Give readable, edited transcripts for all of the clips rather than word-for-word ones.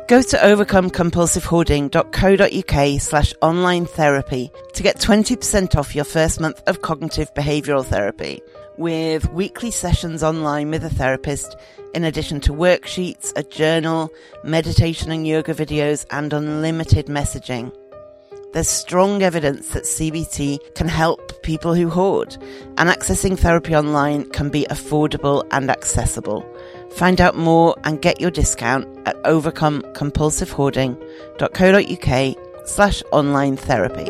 Go to overcomecompulsivehoarding.co.uk/online therapy to get 20% off your first month of cognitive behavioural therapy, with weekly sessions online with a therapist, in addition to worksheets, a journal, meditation and yoga videos, and unlimited messaging. There's strong evidence that CBT can help people who hoard, and accessing therapy online can be affordable and accessible. Find out more and get your discount at overcomecompulsivehoarding.co.uk/online therapy.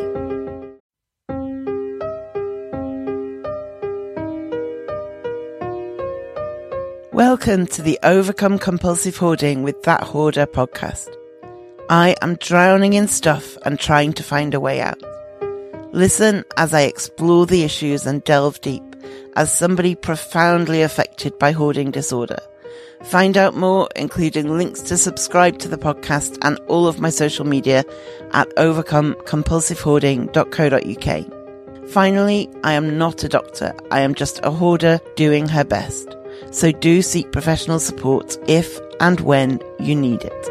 Welcome to the Overcome Compulsive Hoarding with That Hoarder podcast. I am drowning in stuff and trying to find a way out. Listen as I explore the issues and delve deep as somebody profoundly affected by hoarding disorder. Find out more, including links to subscribe to the podcast and all of my social media at overcomecompulsivehoarding.co.uk. Finally, I am not a doctor. I am just a hoarder doing her best. So do seek professional support if and when you need it.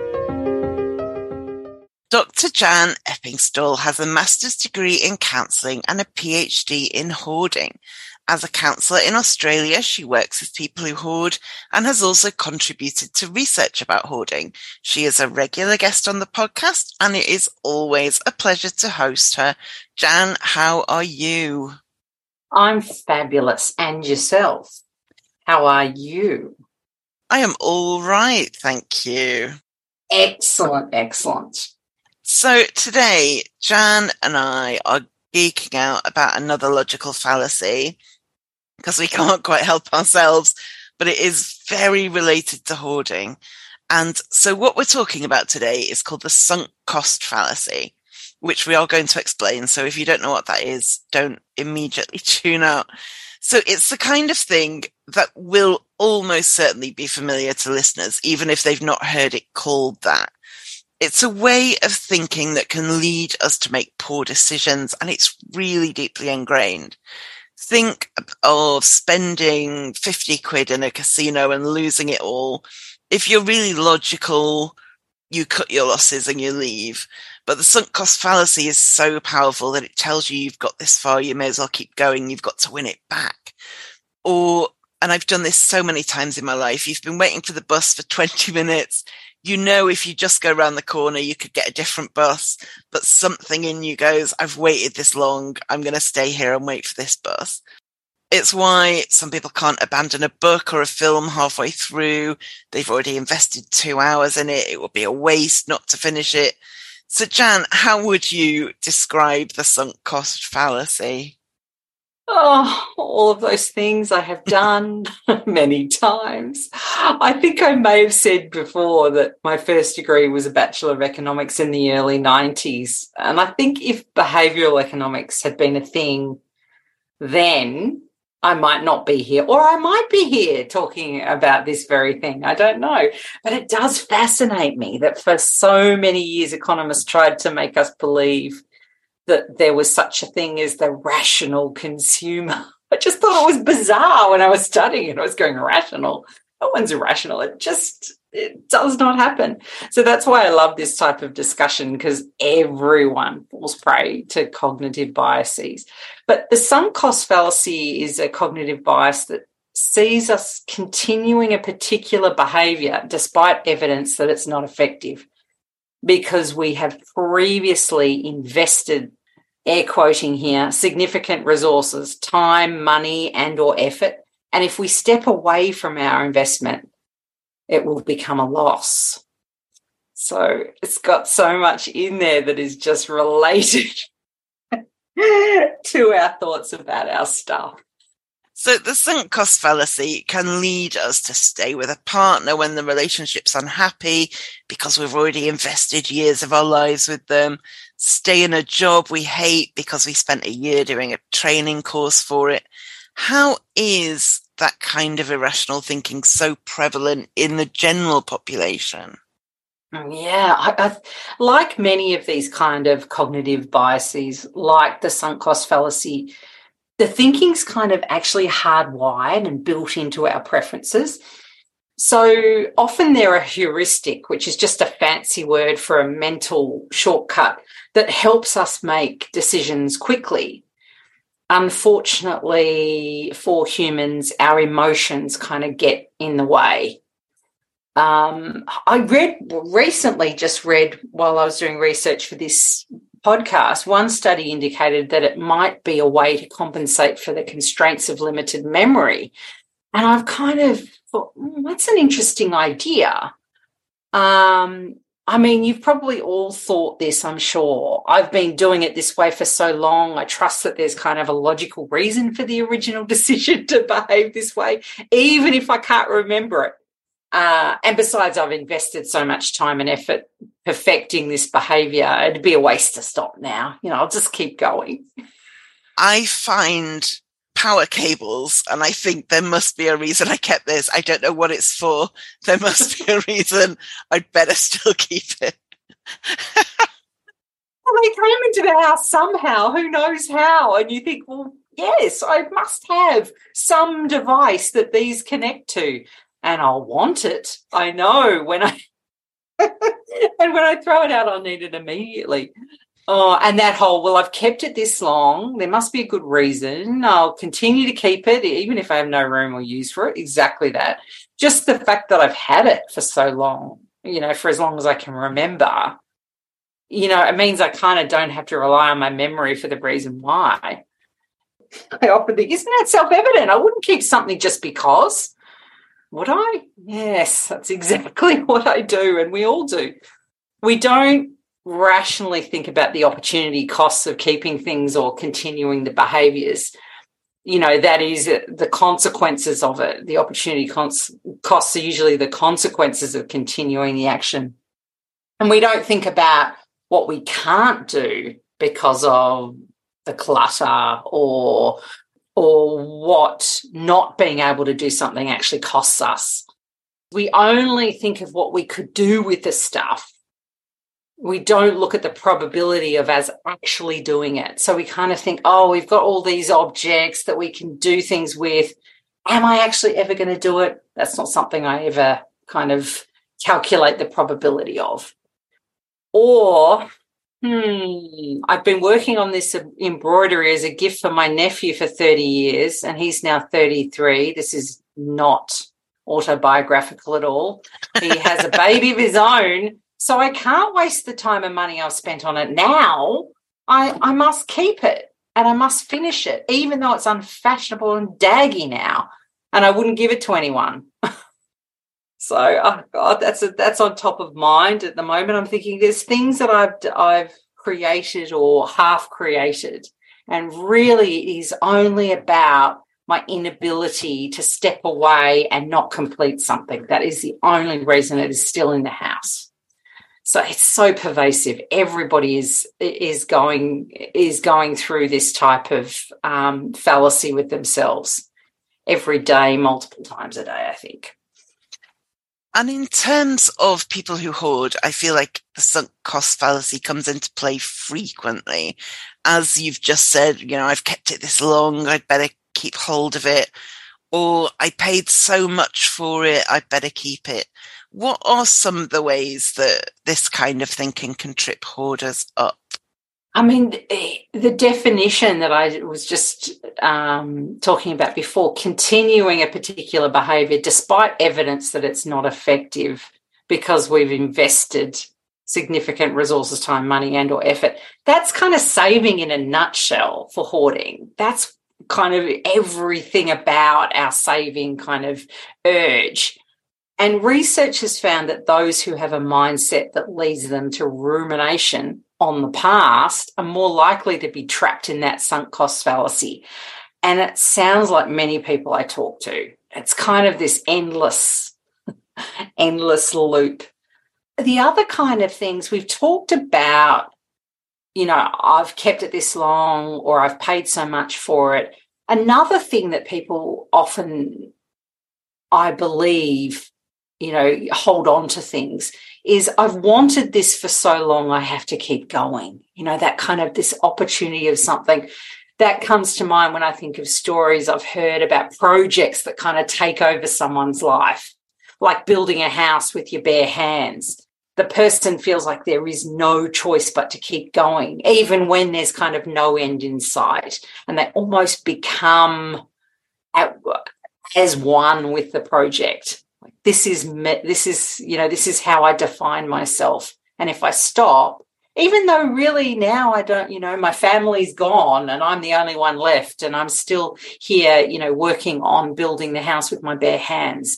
Dr. Jan Eppingstall has a master's degree in counselling and a PhD in hoarding. As a counsellor in Australia, she works with people who hoard and has also contributed to research about hoarding. She is a regular guest on the podcast, and it is always a pleasure to host her. Jan, how are you? I'm fabulous. And yourself? How are you? I am all right, thank you. Excellent, excellent. So today, Jan and I are geeking out about another logical fallacy, because we can't quite help ourselves, but it is very related to hoarding. And so what we're talking about today is called the sunk cost fallacy, which we are going to explain. So if you don't know what that is, don't immediately tune out. So it's the kind of thing that will almost certainly be familiar to listeners, even if they've not heard it called that. It's a way of thinking that can lead us to make poor decisions, and it's really deeply ingrained. Think of spending 50 quid in a casino and losing it all. If you're really logical, you cut your losses and you leave. But the sunk cost fallacy is so powerful that it tells you you've got this far, you may as well keep going, you've got to win it back. Or, and I've done this so many times in my life, you've been waiting for the bus for 20 minutes. You know, if you just go around the corner, you could get a different bus, but something in you goes, I've waited this long, I'm going to stay here and wait for this bus. It's why some people can't abandon a book or a film halfway through. They've already invested 2 hours in it. It would be a waste not to finish it. So, Jan, how would you describe the sunk cost fallacy? Oh, all of those things I have done many times. I think I may have said before that my first degree was a Bachelor of Economics in the early 90s. And I think if behavioural economics had been a thing then, I might not be here, or I might be here talking about this very thing. I don't know. But it does fascinate me that for so many years economists tried to make us believe that there was such a thing as the rational consumer. I just thought it was bizarre when I was studying it. I was going, rational? No one's irrational. It does not happen. So that's why I love this type of discussion, because everyone falls prey to cognitive biases. But the sunk cost fallacy is a cognitive bias that sees us continuing a particular behaviour despite evidence that it's not effective, because we have previously invested, air quoting here, significant resources, time, money, and or effort. And if we step away from our investment, it will become a loss. So it's got so much in there that is just related to our thoughts about our stuff. So the sunk cost fallacy can lead us to stay with a partner when the relationship's unhappy because we've already invested years of our lives with them, stay in a job we hate because we spent a year doing a training course for it. How is that kind of irrational thinking so prevalent in the general population? Yeah, I like many of these kind of cognitive biases, like the sunk cost fallacy, the thinking's kind of actually hardwired and built into our preferences. So often they're a heuristic, which is just a fancy word for a mental shortcut that helps us make decisions quickly. Unfortunately, for humans, our emotions kind of get in the way. I just read while I was doing research for this podcast, one study indicated that it might be a way to compensate for the constraints of limited memory. And I've kind of thought, that's an interesting idea. I mean, you've probably all thought this, I'm sure. I've been doing it this way for so long. I trust that there's kind of a logical reason for the original decision to behave this way, even if I can't remember it. And besides, I've invested so much time and effort perfecting this behaviour. It'd be a waste to stop now. I'll just keep going. I find power cables, and I think there must be a reason I kept this. I don't know what it's for. There must be a reason. I'd better still keep it. Well, they came into the house somehow. Who knows how? And you think, well, yes, I must have some device that these connect to, and I'll want it. I know when I and when I throw it out, I'll need it immediately. Oh, and that whole, well, I've kept it this long. There must be a good reason. I'll continue to keep it, even if I have no room or use for it. Exactly that. Just the fact that I've had it for so long, for as long as I can remember, it means I kind of don't have to rely on my memory for the reason why. I often think, isn't that self-evident? I wouldn't keep something just because. Would I? Yes, that's exactly what I do, and we all do. We don't rationally think about the opportunity costs of keeping things or continuing the behaviours. That is the consequences of it. The opportunity costs are usually the consequences of continuing the action. And we don't think about what we can't do because of the clutter or what not being able to do something actually costs us. We only think of what we could do with the stuff. We don't look at the probability of us actually doing it. So we kind of think, we've got all these objects that we can do things with. Am I actually ever going to do it? That's not something I ever kind of calculate the probability of. Or, I've been working on this embroidery as a gift for my nephew for 30 years, and he's now 33. This is not autobiographical at all. He has a baby of his own. So I can't waste the time and money I've spent on it now. I must keep it and I must finish it, even though it's unfashionable and daggy now, and I wouldn't give it to anyone. So, oh God, that's on top of mind at the moment. I'm thinking there's things that I've created or half created, and really it is only about my inability to step away and not complete something. That is the only reason it is still in the house. So it's so pervasive. Everybody is going through this type of fallacy with themselves every day, multiple times a day, I think. And in terms of people who hoard, I feel like the sunk cost fallacy comes into play frequently. As you've just said, I've kept it this long, I'd better keep hold of it. Or I paid so much for it, I'd better keep it. What are some of the ways that this kind of thinking can trip hoarders up? I mean, the definition that I was just talking about before, continuing a particular behaviour despite evidence that it's not effective because we've invested significant resources, time, money and or effort, that's kind of saving in a nutshell for hoarding. That's kind of everything about our saving kind of urge. And research has found that those who have a mindset that leads them to rumination on the past are more likely to be trapped in that sunk cost fallacy. And it sounds like many people I talk to. It's kind of this endless loop. The other kind of things we've talked about, I've kept it this long or I've paid so much for it. Another thing that people often, I believe, hold on to things is I've wanted this for so long, I have to keep going. That kind of this opportunity of something that comes to mind when I think of stories I've heard about projects that kind of take over someone's life. like building a house with your bare hands. The person feels like there is no choice but to keep going, even when there's kind of no end in sight, and they almost become as one with the project. This is how I define myself. And if I stop, even though really now I don't, my family's gone and I'm the only one left and I'm still here, working on building the house with my bare hands.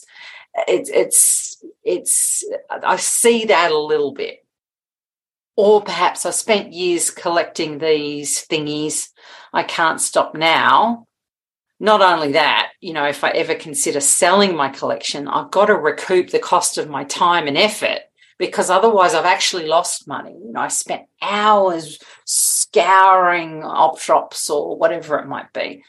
I see that a little bit. Or perhaps I spent years collecting these thingies. I can't stop now. Not only that, if I ever consider selling my collection, I've got to recoup the cost of my time and effort, because otherwise I've actually lost money. I spent hours scouring op shops or whatever it might be.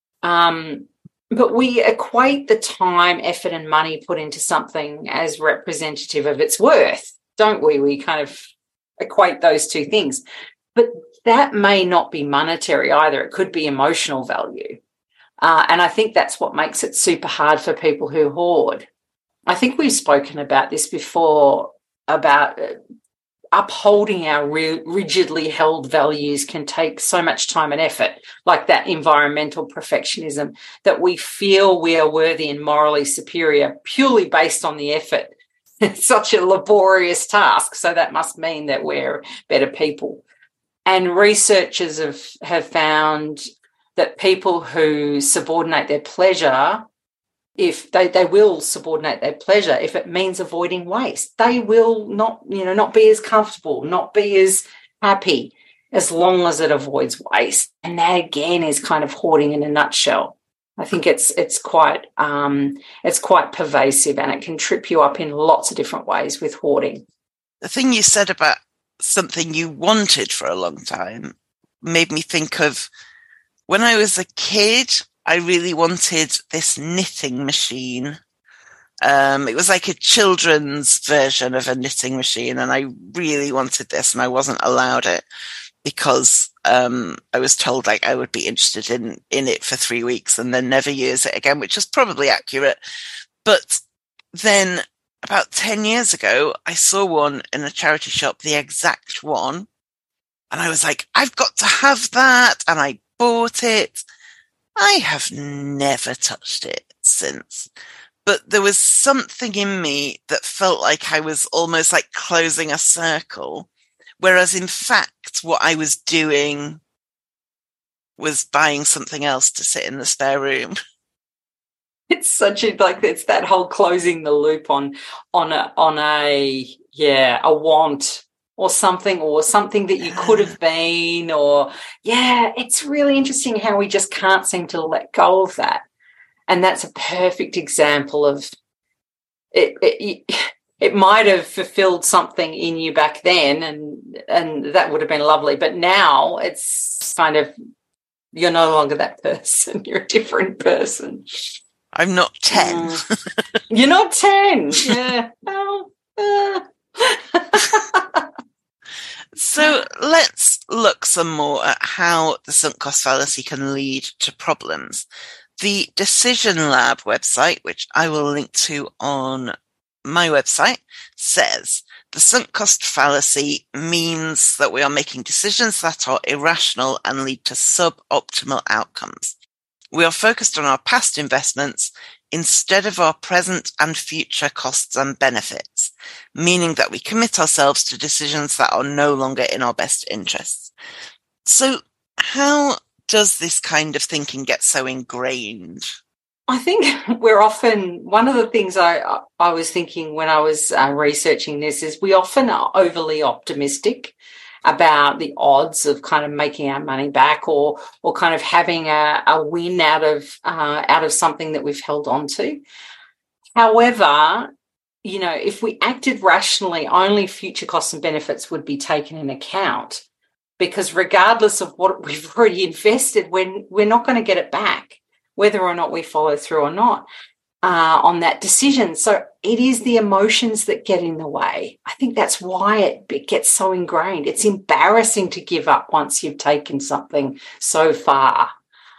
But we equate the time, effort and money put into something as representative of its worth, don't we? We kind of equate those two things. But that may not be monetary either. It could be emotional value. And I think that's what makes it super hard for people who hoard. I think we've spoken about this before, about upholding our rigidly held values can take so much time and effort, like that environmental perfectionism, that we feel we are worthy and morally superior purely based on the effort. It's such a laborious task, so that must mean that we're better people. And researchers have found that people who subordinate their pleasure, if they will subordinate their pleasure if it means avoiding waste. They will not be as comfortable, not be as happy as long as it avoids waste. And that again is kind of hoarding in a nutshell. I think it's quite pervasive, and it can trip you up in lots of different ways with hoarding. The thing you said about something you wanted for a long time made me think of when I was a kid. I really wanted this knitting machine. It was like a children's version of a knitting machine, and I really wanted this, and I wasn't allowed it because I was told I would be interested in it for 3 weeks and then never use it again, which is probably accurate. But then about 10 years ago, I saw one in a charity shop, the exact one, and I was like, I've got to have that, and I bought it. I have never touched it since. But there was something in me that felt like I was almost like closing a circle, whereas in fact what I was doing was buying something else to sit in the spare room. It's it's that whole closing the loop on a want. Or something that you could have been, it's really interesting how we just can't seem to let go of that. And that's a perfect example of it. It might have fulfilled something in you back then, and that would have been lovely. But now it's kind of, you're no longer that person. You're a different person. I'm not 10. You're not 10. Yeah. So let's look some more at how the sunk cost fallacy can lead to problems. The Decision Lab website, which I will link to on my website, says the sunk cost fallacy means that we are making decisions that are irrational and lead to suboptimal outcomes. We are focused on our past investments instead of our present and future costs and benefits, meaning that we commit ourselves to decisions that are no longer in our best interests. So how does this kind of thinking get so ingrained? I think we're often, one of the things I was thinking when I was researching this is we often are overly optimistic about the odds of kind of making our money back or kind of having a win out of something that we've held on to. However, if we acted rationally, only future costs and benefits would be taken into account, because regardless of what we've already invested, we're not going to get it back, whether or not we follow through or not on that decision. So it is the emotions that get in the way. I think that's why it gets so ingrained. It's embarrassing to give up once you've taken something so far.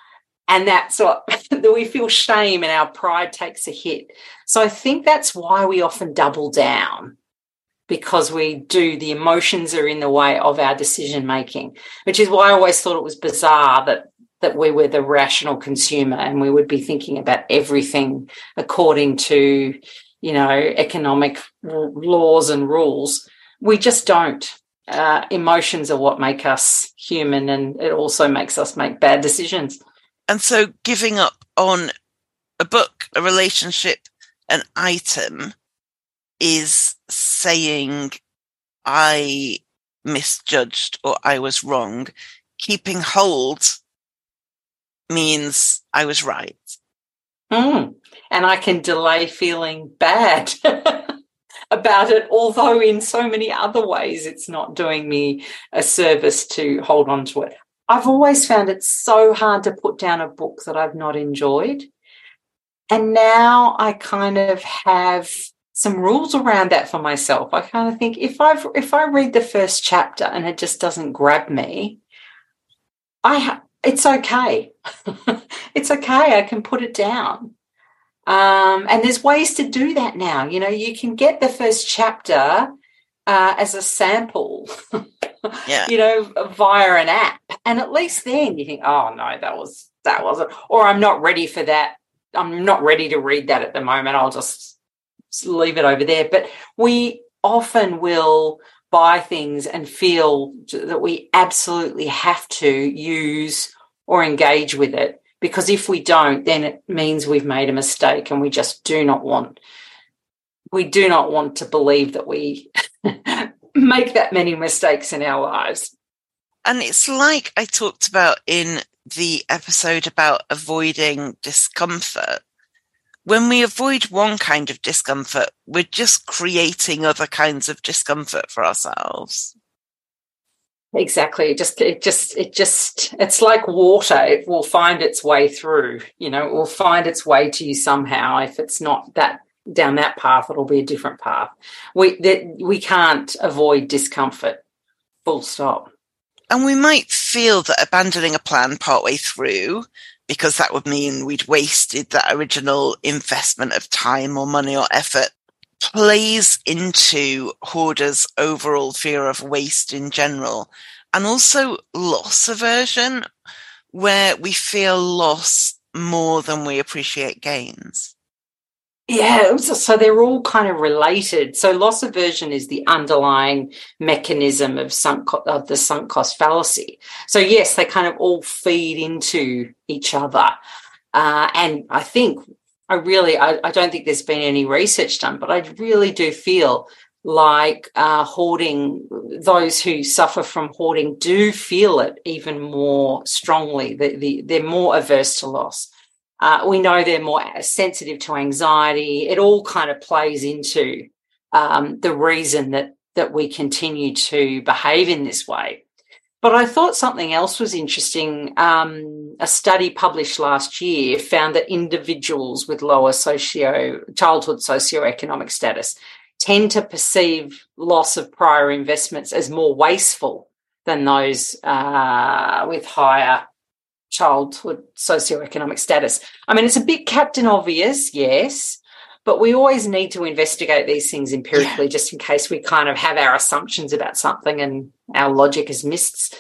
And that's what that we feel shame and our pride takes a hit. So I think that's why we often double down, because the emotions are in the way of our decision making, which is why I always thought it was bizarre that we were the rational consumer and we would be thinking about everything according to, economic laws and rules. We just don't. Emotions are what make us human, and it also makes us make bad decisions. And so giving up on a book, a relationship, an item is saying I misjudged or I was wrong. Keeping hold means I was right. And I can delay feeling bad about it, although in so many other ways it's not doing me a service to hold on to it. I've always found it so hard to put down a book that I've not enjoyed. And now I kind of have some rules around that for myself. I kind of think if I read the first chapter and it just doesn't grab me, it's okay. It's okay. I can put it down. And there's ways to do that now. You can get the first chapter as a sample, via an app. And at least then you think, oh, no, that wasn't, or I'm not ready for that. I'm not ready to read that at the moment. I'll just leave it over there. But we often will buy things and feel that we absolutely have to use or engage with it, because if we don't, then it means we've made a mistake, and we just do not want to believe that we make that many mistakes in our lives. And it's like I talked about in the episode about avoiding discomfort. When we avoid one kind of discomfort, we're just creating other kinds of discomfort for ourselves. Exactly. It's like water. It will find its way through, it will find its way to you somehow. If it's not that down that path, it'll be a different path. We can't avoid discomfort, full stop. And we might feel that abandoning a plan partway through, because that would mean we'd wasted that original investment of time or money or effort, plays into hoarders' overall fear of waste in general, and also loss aversion, where we feel loss more than we appreciate gains. Yeah, so they're all kind of related. So loss aversion is the underlying mechanism of the sunk cost fallacy. So yes, they kind of all feed into each other. And I think I don't think there's been any research done, but I really do feel like hoarding, those who suffer from hoarding do feel it even more strongly. They're more averse to loss. We know they're more sensitive to anxiety. It all kind of plays into the reason that we continue to behave in this way. But I thought something else was interesting. A study published last year found that individuals with lower childhood socioeconomic status tend to perceive loss of prior investments as more wasteful than those with higher childhood socioeconomic status. I mean, it's a bit Captain Obvious, yes, but we always need to investigate these things empirically, just in case we kind of have our assumptions about something and our logic has missed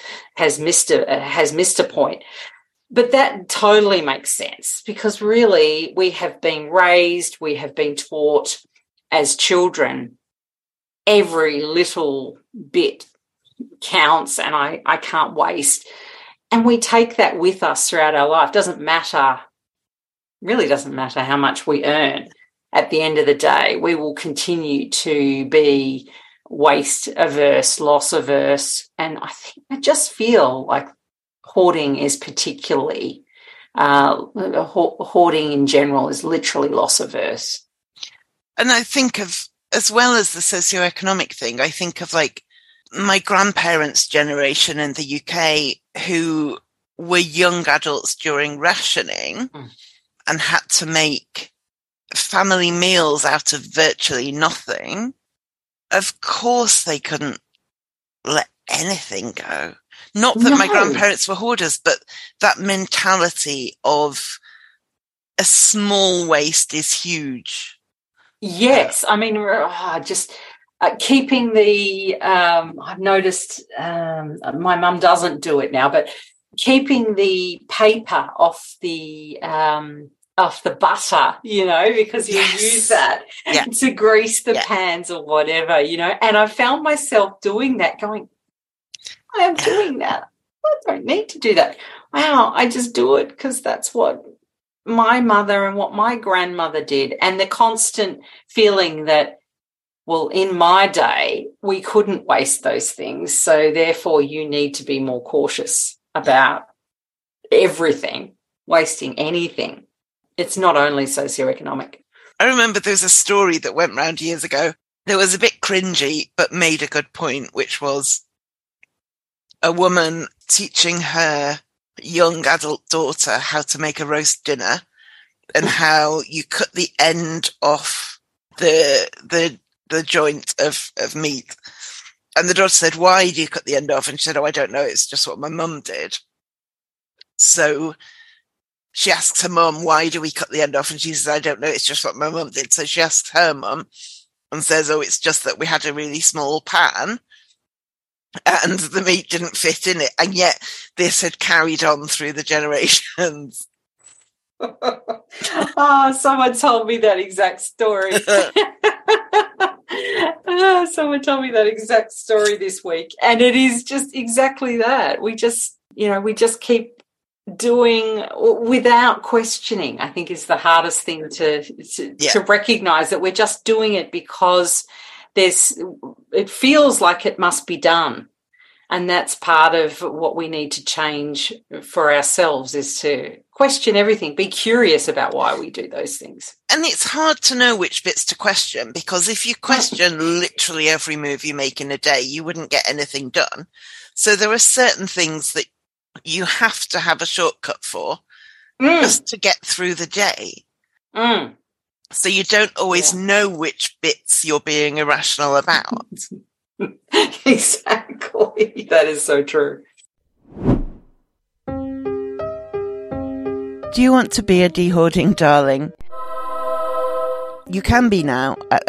a point. But that totally makes sense, because really we have been taught as children every little bit counts and I can't waste. And we take that with us throughout our life. Really doesn't matter how much we earn. At the end of the day, we will continue to be waste averse, loss averse. And I just feel like hoarding is particularly, hoarding in general is literally loss averse. And I think of, as well as the socioeconomic thing, I think of like my grandparents' generation in the UK who were young adults during rationing and had to make family meals out of virtually nothing. Of course they couldn't let anything go. Not that my No. grandparents were hoarders, but that mentality of a small waste is huge. Yes. I mean, just keeping the, I've noticed my mum doesn't do it now, but keeping the paper off the butter, you know, because you use that to grease the pans or whatever, you know. And I found myself doing that, going, I am doing that. I don't need to do that. Wow, I just do it because that's what my mother and what my grandmother did. And the constant feeling that, well, in my day, we couldn't waste those things. So therefore you need to be more cautious about everything, wasting anything. It's not only socioeconomic. I remember there was a story that went round years ago that was a bit cringy, but made a good point, which was a woman teaching her young adult daughter how to make a roast dinner and how you cut the end off the joint of meat. And the daughter said, "Why do you cut the end off?" And she said, "Oh, I don't know. It's just what my mum did." So she asks her mum, "Why do we cut the end off?" And she says, "I don't know. It's just what my mum did." So she asks her mum and says, "Oh, it's just that we had a really small pan and the meat didn't fit in it." And yet this had carried on through the generations. Someone told me that exact story. Someone told me that exact story this week. And it is just exactly that. We just keep doing without questioning, I think, is the hardest thing to recognize, that we're just doing it because it feels like it must be done. And that's part of what we need to change for ourselves, is to question everything, be curious about why we do those things. And it's hard to know which bits to question, because if you question literally every move you make in a day, you wouldn't get anything done. So there are certain things that you have to have a shortcut for just to get through the day. So you don't always know which bits you're being irrational about. Exactly. That is so true. Do you want to be a de-hoarding darling? You can be now at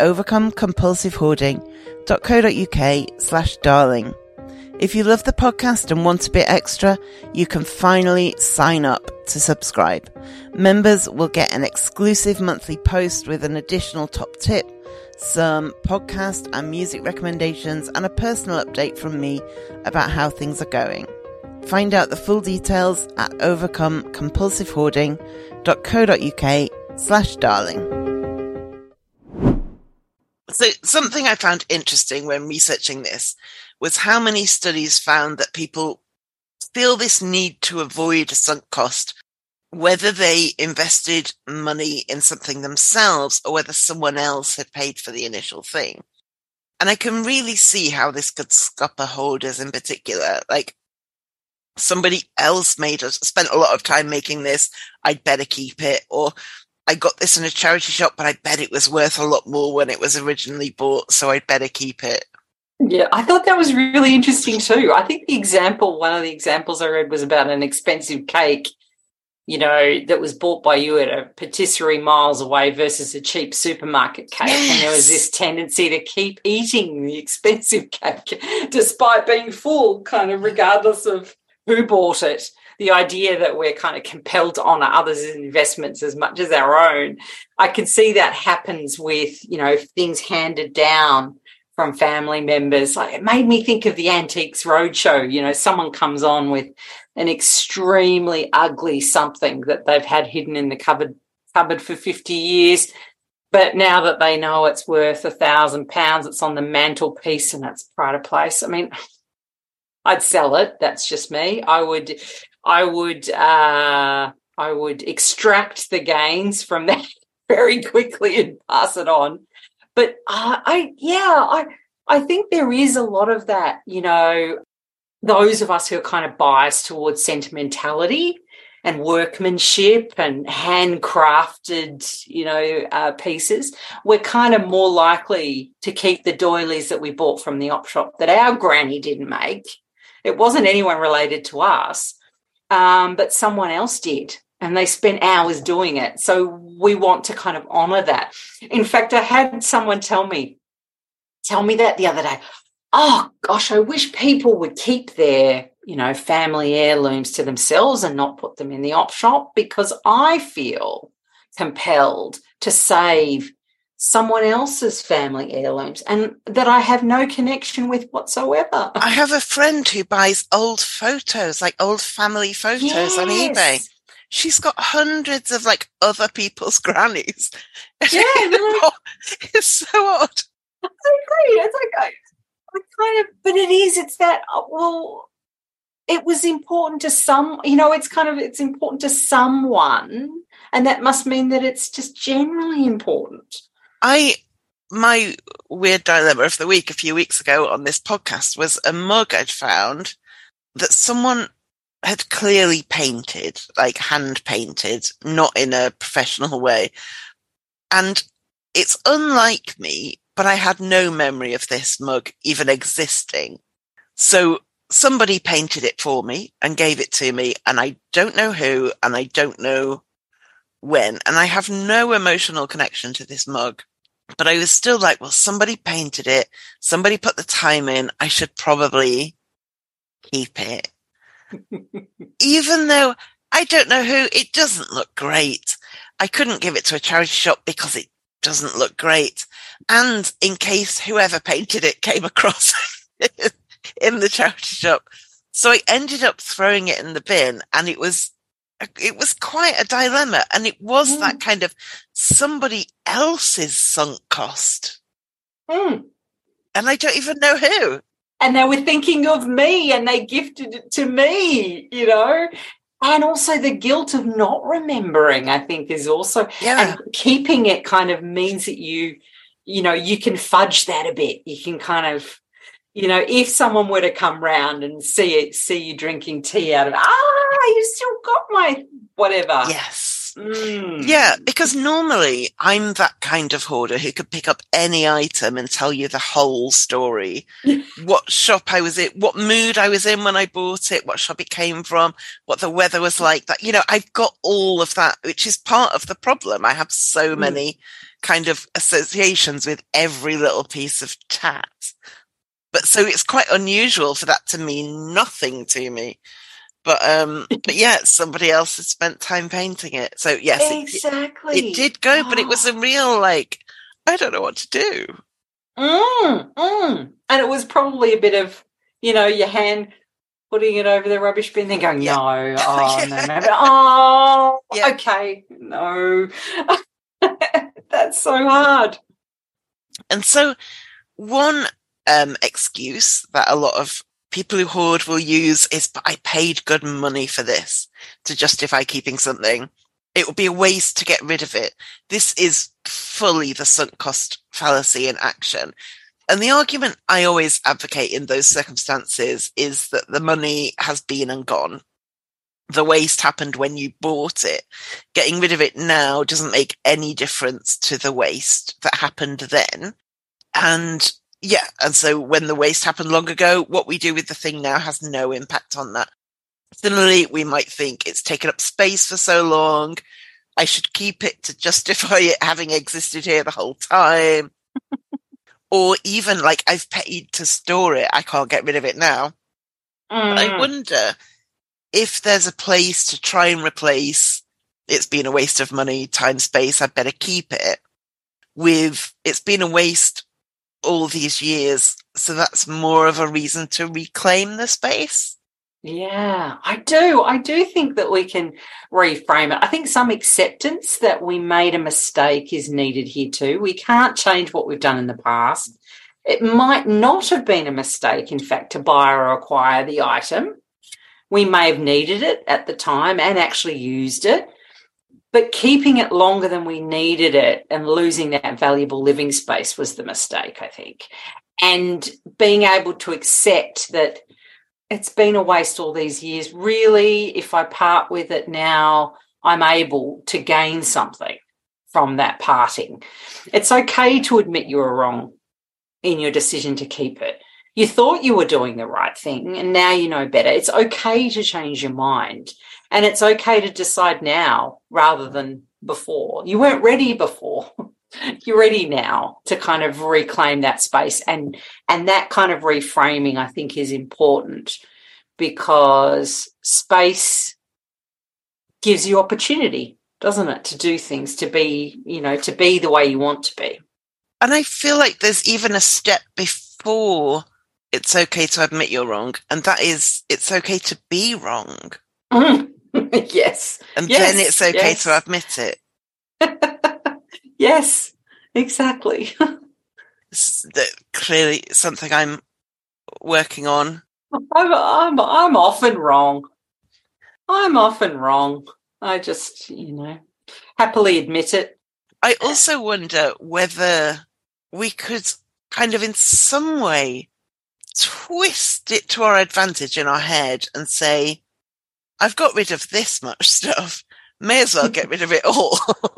overcomecompulsivehoarding.co.uk/darling. If you love the podcast and want a bit extra, you can finally sign up to subscribe. Members will get an exclusive monthly post with an additional top tip, some podcast and music recommendations, and a personal update from me about how things are going. Find out the full details at overcomecompulsivehoarding.co.uk/darling. So something I found interesting when researching this was how many studies found that people feel this need to avoid a sunk cost, whether they invested money in something themselves or whether someone else had paid for the initial thing. And I can really see how this could scupper hoarders in particular. Like, somebody else spent a lot of time making this, I'd better keep it. Or I got this in a charity shop, but I bet it was worth a lot more when it was originally bought, so I'd better keep it. Yeah, I thought that was really interesting too. I think one of the examples I read was about an expensive cake, that was bought by you at a patisserie miles away versus a cheap supermarket cake. Yes. And there was this tendency to keep eating the expensive cake despite being full, kind of regardless of who bought it. The idea that we're kind of compelled to honour others' investments as much as our own. I can see that happens with, things handed down from family members. It made me think of the Antiques Roadshow. Someone comes on with an extremely ugly something that they've had hidden in the cupboard for 50 years. But now that they know it's worth £1,000, it's on the mantelpiece and it's pride of place. I mean, I'd sell it. That's just me. I would extract the gains from that very quickly and pass it on. But I think there is a lot of that, those of us who are kind of biased towards sentimentality and workmanship and handcrafted, pieces, we're kind of more likely to keep the doilies that we bought from the op shop that our granny didn't make It wasn't anyone related to us, but someone else did. And they spent hours doing it. So we want to kind of honour that. In fact, I had someone tell me that the other day. Oh, gosh, I wish people would keep their, family heirlooms to themselves and not put them in the op shop, because I feel compelled to save someone else's family heirlooms and that I have no connection with whatsoever. I have a friend who buys old photos, like old family photos on eBay. She's got hundreds of other people's grannies. Yeah, It's so odd. I agree. It's like but it's that, it was important to some, it's important to someone, and that must mean that it's just generally important. My weird dilemma of the week a few weeks ago on this podcast was a mug I'd found that someone had clearly painted, hand painted, not in a professional way. And it's unlike me, but I had no memory of this mug even existing. So somebody painted it for me and gave it to me, and I don't know who, and I don't know when, and I have no emotional connection to this mug. But I was still like, well, somebody painted it, somebody put the time in, I should probably keep it. Even though I don't know who, it doesn't look great. I couldn't give it to a charity shop because it doesn't look great. And in case whoever painted it came across in the charity shop. So I ended up throwing it in the bin, and it was quite a dilemma. And it was that kind of somebody else's sunk cost. And I don't even know who. And they were thinking of me, and they gifted it to me, And also the guilt of not remembering, I think, is also, and keeping it kind of means that you can fudge that a bit. You can kind of, if someone were to come round and see you drinking tea out of, you still got my whatever. Yes. Yeah, because normally I'm that kind of hoarder who could pick up any item and tell you the whole story. What shop I was in, what mood I was in when I bought it, what shop it came from, what the weather was like. That, I've got all of that, which is part of the problem. I have so many kind of associations with every little piece of tat. But so it's quite unusual for that to mean nothing to me. But yeah, somebody else has spent time painting it. So yes, exactly. It did go, but it was a real I don't know what to do. And it was probably a bit of, your hand putting it over the rubbish bin, then going, no, okay, no. That's so hard. And so one excuse that a lot of people who hoard will use is, but I paid good money for this, to justify keeping something. It would be a waste to get rid of it. This is fully the sunk cost fallacy in action. And the argument I always advocate in those circumstances is that the money has been and gone. The waste happened when you bought it. Getting rid of it now doesn't make any difference to the waste that happened then. And so when the waste happened long ago, what we do with the thing now has no impact on that. Similarly, we might think it's taken up space for so long, I should keep it to justify it having existed here the whole time. Or even I've paid to store it, I can't get rid of it now. But I wonder if there's a place to try and replace it's been a waste of money, time, space, I'd better keep it, with it's been a waste all these years, so that's more of a reason to reclaim the space. Yeah, I do think that we can reframe it. I think some acceptance that we made a mistake is needed here too. We can't change what we've done in the past. It might not have been a mistake, in fact, to buy or acquire the item. We may have needed it at the time and actually used it, but keeping it longer than we needed it and losing that valuable living space was the mistake, I think. And being able to accept that it's been a waste all these years. Really, if I part with it now, I'm able to gain something from that parting. It's okay to admit you were wrong in your decision to keep it. You thought you were doing the right thing and now you know better. It's okay to change your mind, and it's okay to decide now rather than before. You weren't ready before. You're ready now to kind of reclaim that space, and that kind of reframing, I think, is important, because space gives you opportunity, doesn't it, to do things, to be, to be the way you want to be. And I feel like there's even a step before it's okay to admit you're wrong, and that is it's okay to be wrong. Yes. And then it's okay to admit it. Yes, exactly. It's clearly something I'm working on. I'm often wrong. I just, happily admit it. I also wonder whether we could kind of in some way twist it to our advantage in our head and say, I've got rid of this much stuff. May as well get rid of it all.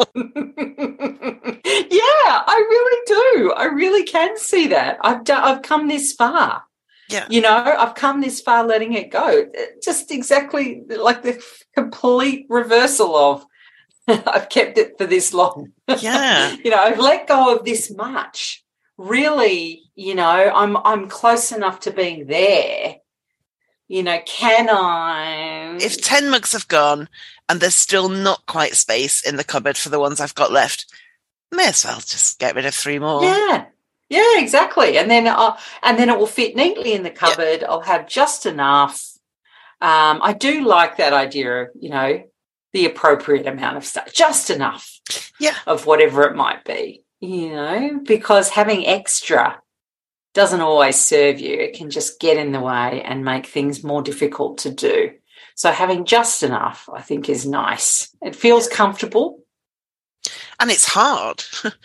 Yeah, I really do. I really can see that. I've come this far. Yeah. I've come this far letting it go. Just exactly like the complete reversal of I've kept it for this long. Yeah. I've let go of this much. Really, I'm close enough to being there. Can I? If 10 mugs have gone and there's still not quite space in the cupboard for the ones I've got left, may as well just get rid of 3 more. Yeah, exactly. And then it will fit neatly in the cupboard. Yeah. I'll have just enough. I do like that idea of, the appropriate amount of stuff, just enough of whatever it might be, because having extra doesn't always serve you. It can just get in the way and make things more difficult to do. So having just enough, I think, is nice. It feels comfortable. And it's hard.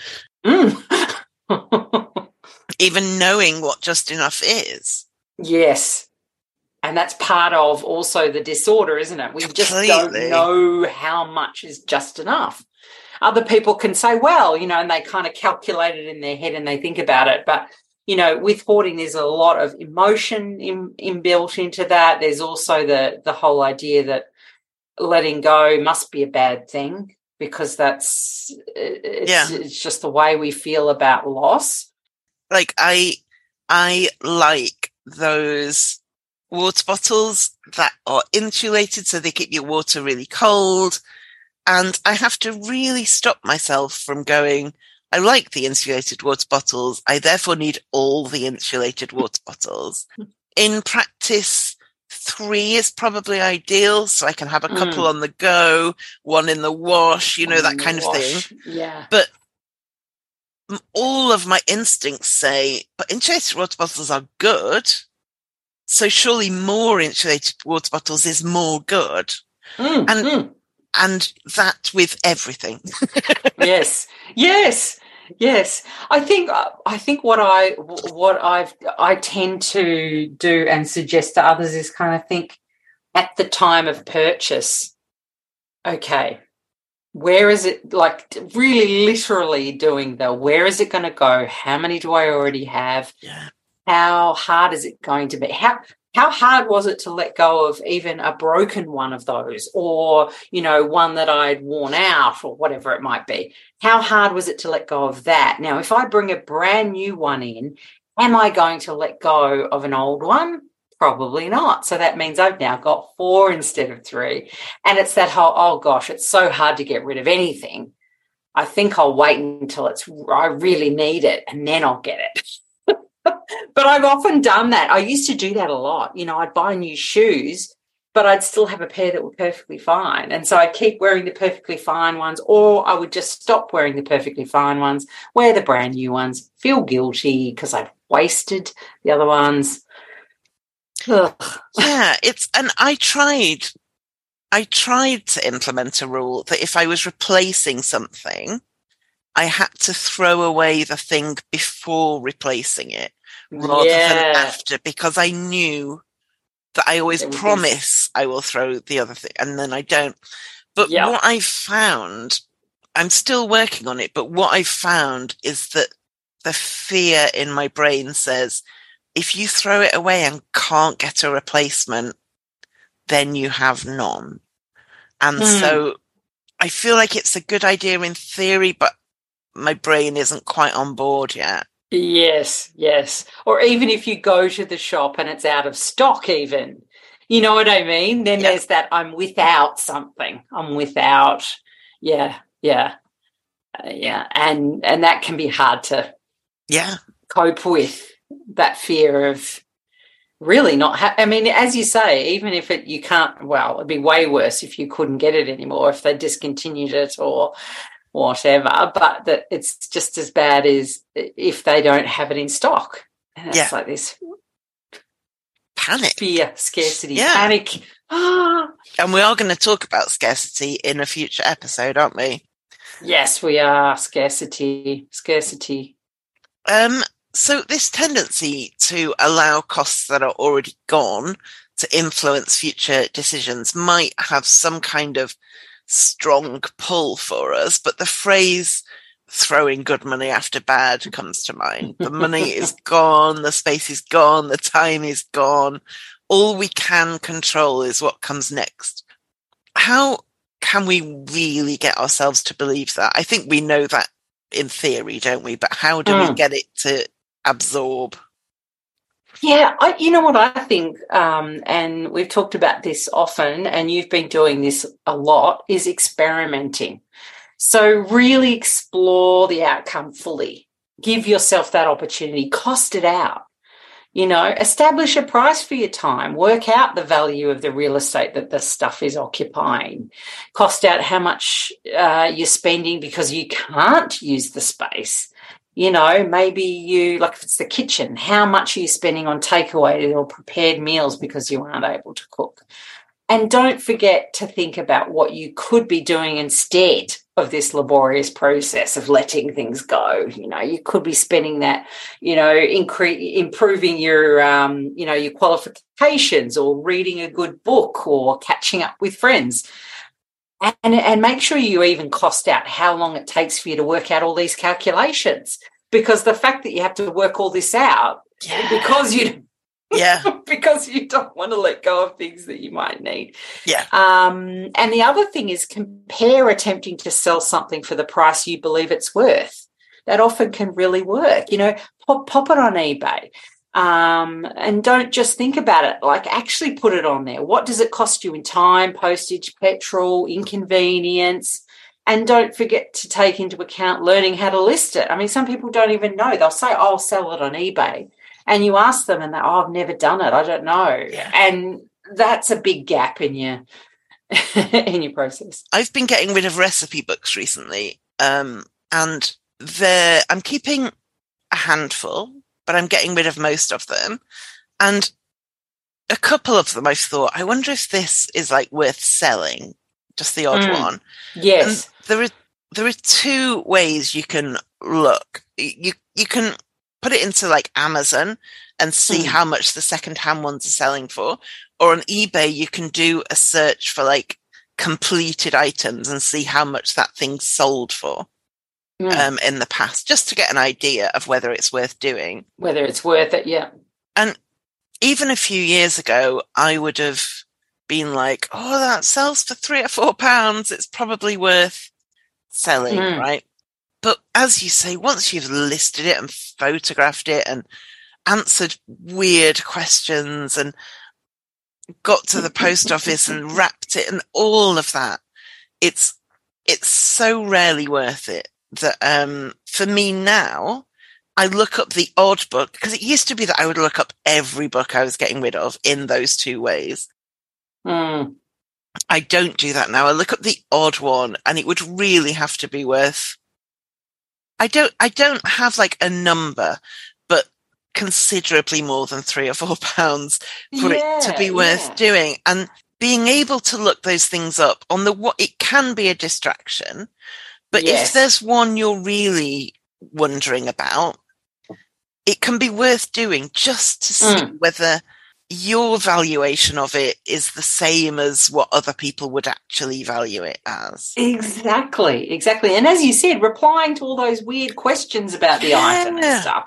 Even knowing what just enough is. Yes. And that's part of also the disorder, isn't it? We just don't know how much is just enough. Other people can say, well, and they kind of calculate it in their head and they think about it. But, with hoarding, there's a lot of emotion inbuilt into that. There's also the whole idea that letting go must be a bad thing, because it's just the way we feel about loss. Like I like those water bottles that are insulated so they keep your water really cold. And I have to really stop myself from going, I like the insulated water bottles. I therefore need all the insulated water bottles. In practice, 3 is probably ideal, so I can have a couple on the go, 1 in the wash, that kind of thing. Yeah. But all of my instincts say, but insulated water bottles are good, so surely more insulated water bottles is more good. And that with everything. Yes. I think what I tend to do and suggest to others is kind of think at the time of purchase, okay, where is it, like really literally doing where is it going to go? How many do I already have? Yeah. How hard is it going to be? How hard was it to let go of even a broken one of those, or, one that I'd worn out, or whatever it might be? How hard was it to let go of that? Now, if I bring a brand new one in, am I going to let go of an old one? Probably not. So that means I've now got 4 instead of 3. And it's that whole, oh gosh, it's so hard to get rid of anything. I think I'll wait until I really need it, and then I'll get it. But I've often done that. I used to do that a lot. I'd buy new shoes, but I'd still have a pair that were perfectly fine. And so I'd keep wearing the perfectly fine ones, or I would just stop wearing the perfectly fine ones, wear the brand new ones, feel guilty because I've wasted the other ones. Ugh. Yeah, and I tried to implement a rule that if I was replacing something, I had to throw away the thing before replacing it rather than after, because I knew that I always promise I will throw the other thing and then I don't. But what I found, I'm still working on it, but what I found is that the fear in my brain says, if you throw it away and can't get a replacement, then you have none. And so I feel like it's a good idea in theory, but my brain isn't quite on board yet. Yes, yes. Or even if you go to the shop and it's out of stock even, you know what I mean? Then there's that I'm without something. I'm without, yeah. And that can be hard to cope with, that fear of really not I mean, as you say, even if you can't, well, it'd be way worse if you couldn't get it anymore, if they discontinued it or whatever, but that it's just as bad as if they don't have it in stock. And it's like this panic, fear, scarcity, panic. And we are going to talk about scarcity in a future episode, aren't we? Yes, we are. Scarcity. So this tendency to allow costs that are already gone to influence future decisions might have some kind of strong pull for us, but the phrase throwing good money after bad comes to mind. The money is gone, the space is gone, the time is gone. All we can control is what comes next. How can we really get ourselves to believe that? I think we know that in theory, don't we? But how do we get it to absorb? Yeah, you know what I think, and we've talked about this often, and you've been doing this a lot, is experimenting. So really explore the outcome fully. Give yourself that opportunity. Cost it out. You know, establish a price for your time. Work out the value of the real estate that the stuff is occupying. Cost out how much you're spending because you can't use the space. You know, maybe you, like if it's the kitchen, how much are you spending on takeaway or prepared meals because you aren't able to cook? And don't forget to think about what you could be doing instead of this laborious process of letting things go. You know, you could be spending that, you know, improving your, you know, your qualifications or reading a good book or catching up with friends. And make sure you even cost out how long it takes for you to work out all these calculations, because the fact that you have to work all this out because you because you don't want to let go of things that you might need. And the other thing is compare attempting to sell something for the price you believe it's worth. That often can really work. You know, pop it on eBay. And don't just think about it, like actually put it on there. What does it cost you in time, postage, petrol, inconvenience? And don't forget to take into account learning how to list it. I mean, some people don't even know. They'll say, I'll sell it on eBay. And you ask them and they're, I've never done it. I don't know. Yeah. And that's a big gap in your in your process. I've been getting rid of recipe books recently. And I'm keeping a handful, but I'm getting rid of most of them. And a couple of them I've thought, I wonder if this is like worth selling, just the odd one. Yes. And there are two ways you can look. You can put it into like Amazon and see how much the second-hand ones are selling for. Or on eBay, you can do a search for like completed items and see how much that thing sold for. In the past, just to get an idea of whether it's worth doing. Whether it's worth it, yeah. And even a few years ago, I would have been like, oh, that sells for £3 or £4. It's probably worth selling, right? But as you say, once you've listed it and photographed it and answered weird questions and got to the post office and wrapped it and all of that, it's so rarely worth it. That for me now, I look up the odd book, because it used to be that I would look up every book I was getting rid of in those two ways. I don't do that now. I look up the odd one, and it would really have to be worth. I don't have like a number, but considerably more than £3 or £4 for it to be worth doing. And being able to look those things up on it can be a distraction. But if there's one you're really wondering about, it can be worth doing just to see whether your valuation of it is the same as what other people would actually value it as. Exactly. And as you said, replying to all those weird questions about the item and stuff.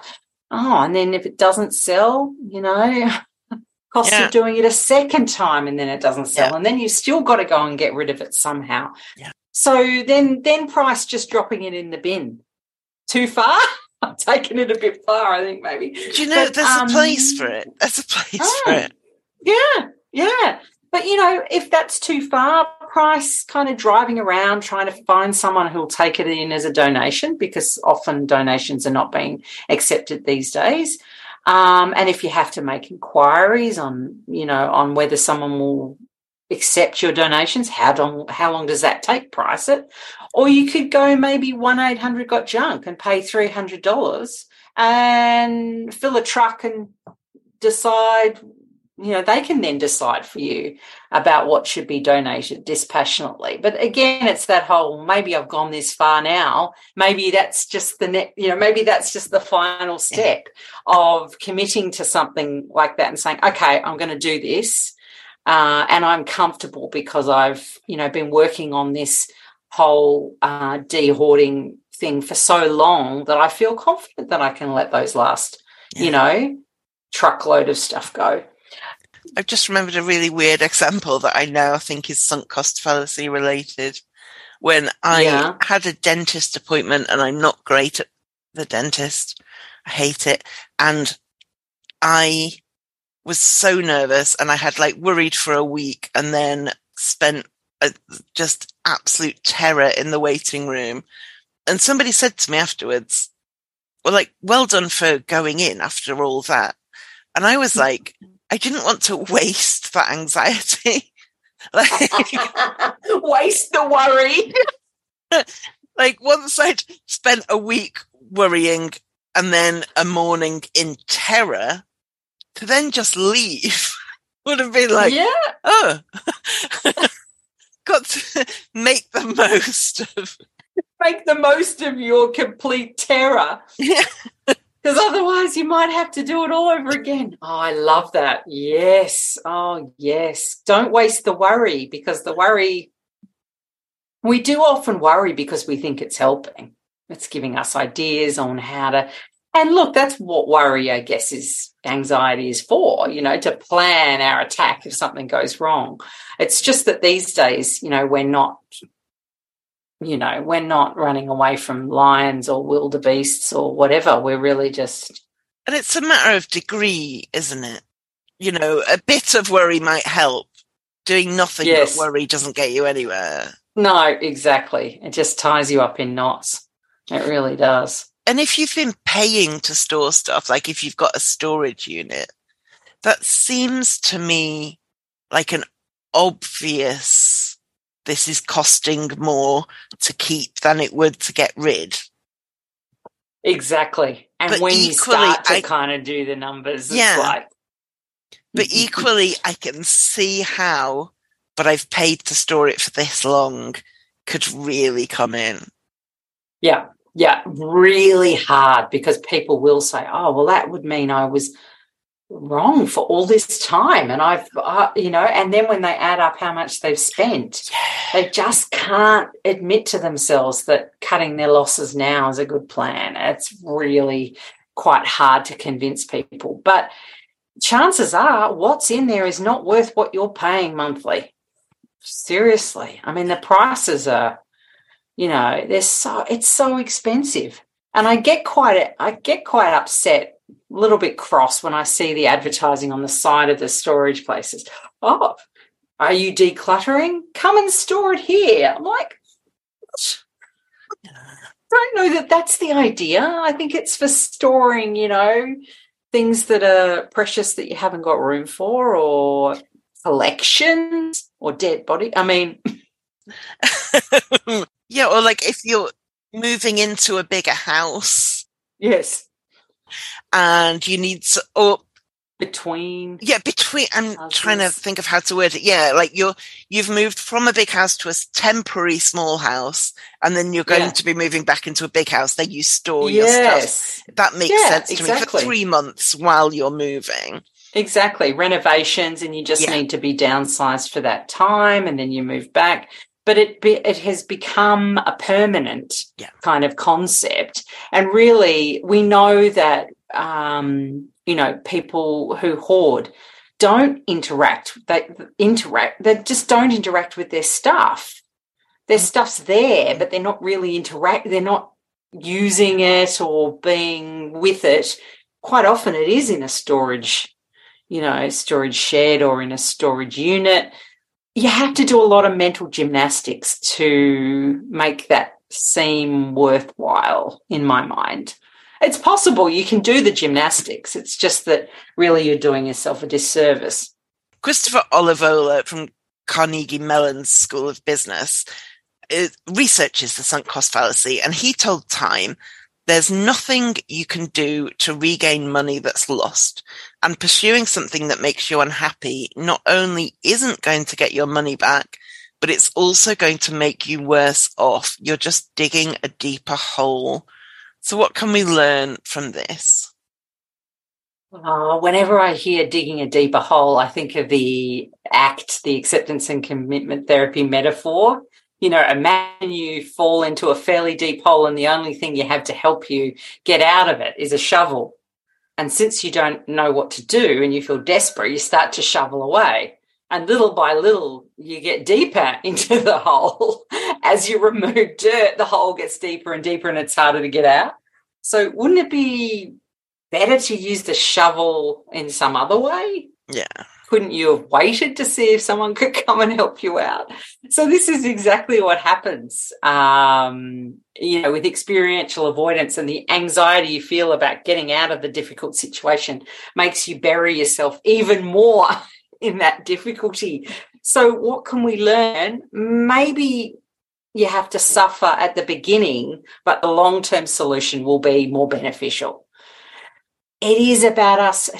Oh, and then if it doesn't sell, cost of doing it a second time and then it doesn't sell. And then you still got to go and get rid of it somehow. Yeah. So then price just dropping it in the bin. Too far? I'm taking it a bit far, I think, maybe. Do you know, there's a place for it. There's a place for it. Yeah. But, if that's too far, price kind of driving around trying to find someone who'll take it in as a donation, because often donations are not being accepted these days. And if you have to make inquiries on whether someone will accept your donations, how long does that take? Price it. Or you could go maybe 1-800-GOT-JUNK and pay $300 and fill a truck and decide. They can then decide for you about what should be donated dispassionately. But again, it's that whole, maybe I've gone this far now. Maybe that's just maybe that's just the final step of committing to something like that and saying, okay, I'm going to do this. And I'm comfortable because I've, been working on this whole de-hoarding thing for so long that I feel confident that I can let those last, truckload of stuff go. I've just remembered a really weird example that I now think is sunk cost fallacy related. When I had a dentist appointment, and I'm not great at the dentist, I hate it, and I was so nervous, and I had worried for a week, and then spent just absolute terror in the waiting room. And somebody said to me afterwards, well done for going in after all that. And I was like, I didn't want to waste that anxiety. Waste the worry. Once I'd spent a week worrying and then a morning in terror, to then just leave would have been got to make the most of. Make the most of your complete terror. Yeah. Because otherwise you might have to do it all over again. Oh, I love that. Yes. Oh, yes. Don't waste the worry, because the worry, we do often worry because we think it's helping. It's giving us ideas on how to, and look, that's what worry, I guess, is anxiety is for, to plan our attack if something goes wrong. It's just that these days, we're not running away from lions or wildebeests or whatever. We're really just... And it's a matter of degree, isn't it? A bit of worry might help. Doing nothing but worry doesn't get you anywhere. No, exactly. It just ties you up in knots. It really does. And if you've been paying to store stuff, if you've got a storage unit, that seems to me like an obvious... this is costing more to keep than it would to get rid. Exactly. And but when you start to kind of do the numbers, it's like... But equally, I can see how, but I've paid to store it for this long, could really come in. Yeah, really hard, because people will say, oh, well, that would mean I was wrong for all this time, and I've and then when they add up how much they've spent, they just can't admit to themselves that cutting their losses now is a good plan. It's really quite hard to convince people, but chances are what's in there is not worth what you're paying monthly. Seriously, I mean, the prices are, it's so expensive, and I get quite upset, a little bit cross when I see the advertising on the side of the storage places. Oh, are you decluttering? Come and store it here. I'm like, I don't know that that's the idea. I think it's for storing, things that are precious that you haven't got room for, or collections, or dead body. I mean... Yeah, or if you're moving into a bigger house. Yes. And you need between I'm houses. Trying to think of how to word it. Yeah, you've moved from a big house to a temporary small house, and then you're going to be moving back into a big house. Then you store your stuff. That makes sense to me, for 3 months while you're moving. Exactly. Renovations, and you just need to be downsized for that time, and then you move back. But it has become a permanent kind of concept. And really, we know that people who hoard don't interact. They just don't interact with their stuff. Their stuff's there, but they're not really they're not using it or being with it. Quite often it is in a storage shed or in a storage unit. You have to do a lot of mental gymnastics to make that seem worthwhile, in my mind. It's possible you can do the gymnastics. It's just that really you're doing yourself a disservice. Christopher Olivola from Carnegie Mellon's School of Business researches the sunk cost fallacy, and he told Time, there's nothing you can do to regain money that's lost, and pursuing something that makes you unhappy not only isn't going to get your money back, but it's also going to make you worse off. You're just digging a deeper hole. So what can we learn from this? Whenever I hear digging a deeper hole, I think of the ACT, the acceptance and commitment therapy metaphor. Imagine you fall into a fairly deep hole and the only thing you have to help you get out of it is a shovel. And since you don't know what to do and you feel desperate, you start to shovel away. And little by little, you get deeper into the hole. As you remove dirt, the hole gets deeper and deeper and it's harder to get out. So wouldn't it be better to use the shovel in some other way? Yeah. Couldn't you have waited to see if someone could come and help you out? So this is exactly what happens, with experiential avoidance, and the anxiety you feel about getting out of the difficult situation makes you bury yourself even more in that difficulty. So what can we learn? Maybe you have to suffer at the beginning, but the long-term solution will be more beneficial. It is about us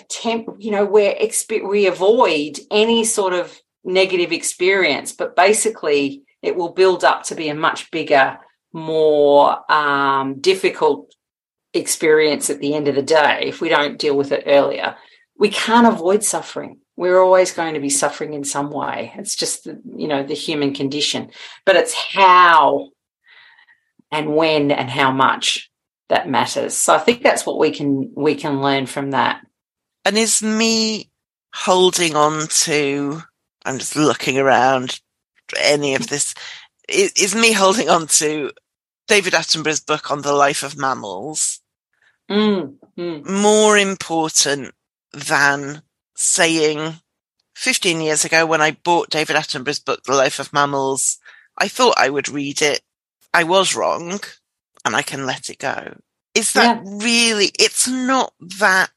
we avoid any sort of negative experience, but basically it will build up to be a much bigger, more difficult experience at the end of the day if we don't deal with it earlier. We can't avoid suffering. We're always going to be suffering in some way. It's just the human condition. But it's how and when and how much that matters. So I think that's what we can learn from that. And is me holding on to, I'm just looking around any of this, is me holding on to David Attenborough's book on the life of mammals more important than saying 15 years ago when I bought David Attenborough's book, The Life of Mammals, I thought I would read it. I was wrong. And I can let it go. Is that really, it's not that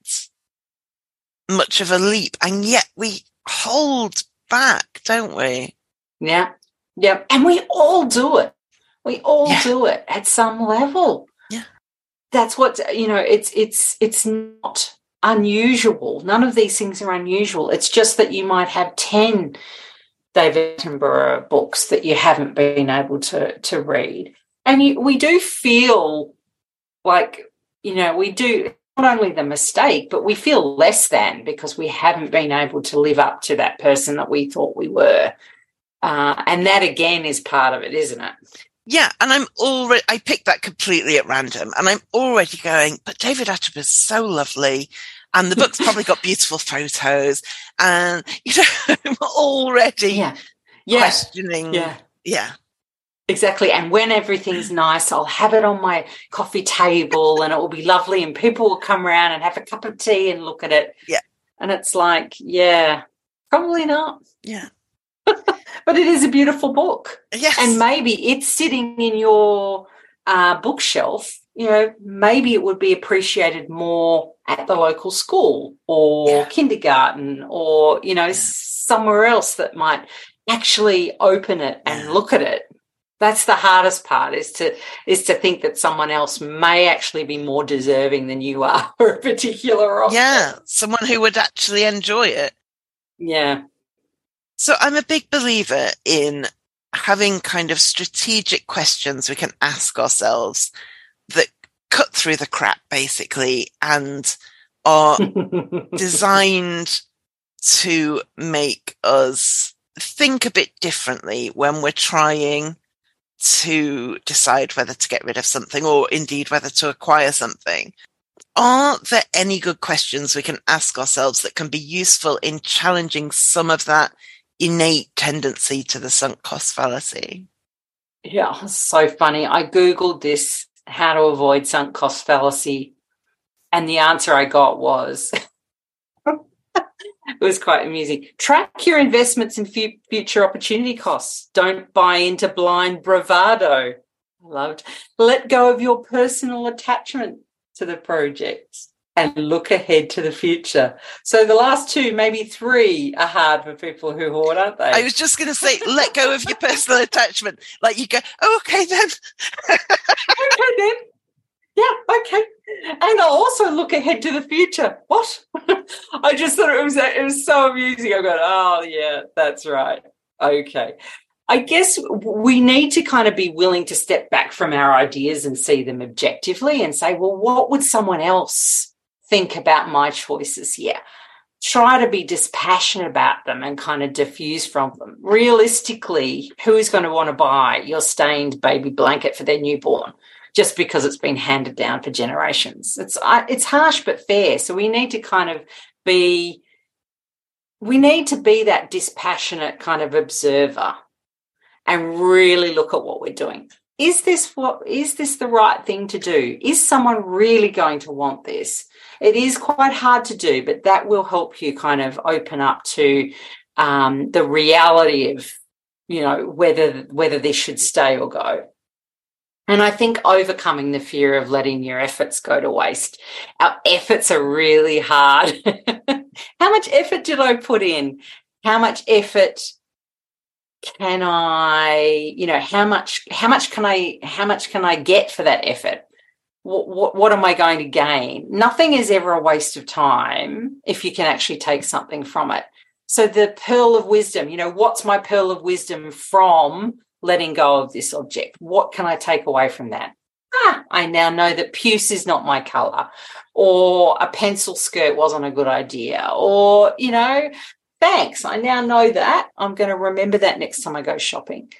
much of a leap, and yet we hold back, don't we? Yeah. And we all do it. We all do it at some level. Yeah. That's what, it's not unusual. None of these things are unusual. It's just that you might have 10 David Attenborough books that you haven't been able to read. And we do feel like, we do not only the mistake, but we feel less than because we haven't been able to live up to that person that we thought we were. And that, again, is part of it, isn't it? Yeah, and I picked that completely at random, and I'm already going, but David Attenborough is so lovely, and the book's probably got beautiful photos, and, I'm already questioning. Yeah. Exactly. And when everything's nice, I'll have it on my coffee table and it will be lovely and people will come around and have a cup of tea and look at it. Yeah. And it's like, probably not. Yeah. But it is a beautiful book. Yes. And maybe it's sitting in your bookshelf. Maybe it would be appreciated more at the local school or kindergarten or, somewhere else that might actually open it and look at it. That's the hardest part, is to think that someone else may actually be more deserving than you are for a particular offer. Yeah, someone who would actually enjoy it. Yeah. So I'm a big believer in having kind of strategic questions we can ask ourselves that cut through the crap, basically, and are designed to make us think a bit differently when we're trying to decide whether to get rid of something or indeed whether to acquire something. Are there any good questions we can ask ourselves that can be useful in challenging some of that innate tendency to the sunk cost fallacy? Yeah, so funny. I Googled this, how to avoid sunk cost fallacy, and the answer I got was, it was quite amusing. Track your investments in future opportunity costs. Don't buy into blind bravado. I loved. Let go of your personal attachment to the project and look ahead to the future. So the last two, maybe three, are hard for people who hoard, aren't they? I was just going to say, let go of your personal attachment. Like you go, oh, okay then. Okay then. Yeah, okay. And I'll also look ahead to the future. What? I just thought it was so amusing. I go, oh yeah, that's right. Okay. I guess we need to kind of be willing to step back from our ideas and see them objectively and say, well, what would someone else think about my choices here? Try to be dispassionate about them and kind of diffuse from them. Realistically, who is going to want to buy your stained baby blanket for their newborn just because it's been handed down for generations? It's harsh but fair. So we need to kind of be that dispassionate kind of observer and really look at what we're doing. Is this the right thing to do? Is someone really going to want this? It is quite hard to do, but that will help you kind of open up to the reality of, whether this should stay or go. And I think overcoming the fear of letting your efforts go to waste. Our efforts are really hard. How much effort did I put in? How much effort can I, how much can I get for that effort? What am I going to gain? Nothing is ever a waste of time if you can actually take something from it. So the pearl of wisdom, what's my pearl of wisdom from letting go of this object? What can I take away from that? I now know that puce is not my colour, or a pencil skirt wasn't a good idea, or, thanks, I now know that. I'm going to remember that next time I go shopping.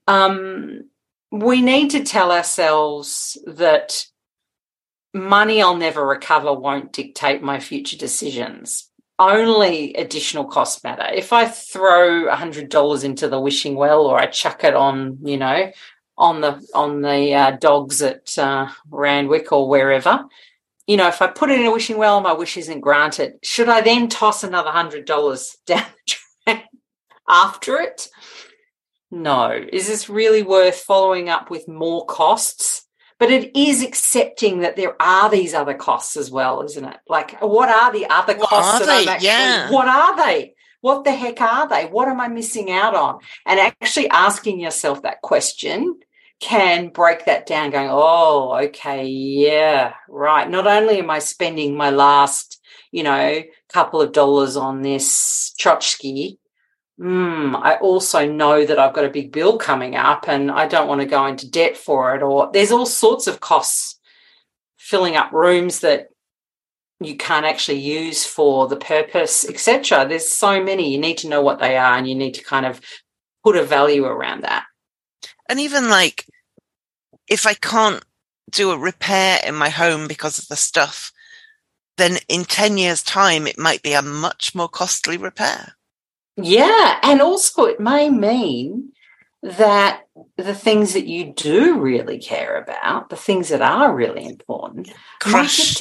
We need to tell ourselves that money I'll never recover won't dictate my future decisions. Only additional costs matter. If I throw $100 into the wishing well, or I chuck it on, on the dogs at Randwick or wherever, if I put it in a wishing well and my wish isn't granted, should I then toss another $100 down the drain after it? No. Is this really worth following up with more costs? But it is accepting that there are these other costs as well, isn't it? Like, what are the other costs that I'm actually, what are they? What the heck are they? What am I missing out on? And actually asking yourself that question can break that down, going, oh, okay, yeah, right. Not only am I spending my last, couple of dollars on this tchotchke, I also know that I've got a big bill coming up and I don't want to go into debt for it, or there's all sorts of costs, filling up rooms that you can't actually use for the purpose, etc. There's so many. You need to know what they are and you need to kind of put a value around that. And even like, if I can't do a repair in my home because of the stuff, then in 10 years' time, it might be a much more costly repair. Yeah, and also it may mean that the things that you do really care about, the things that are really important, crushed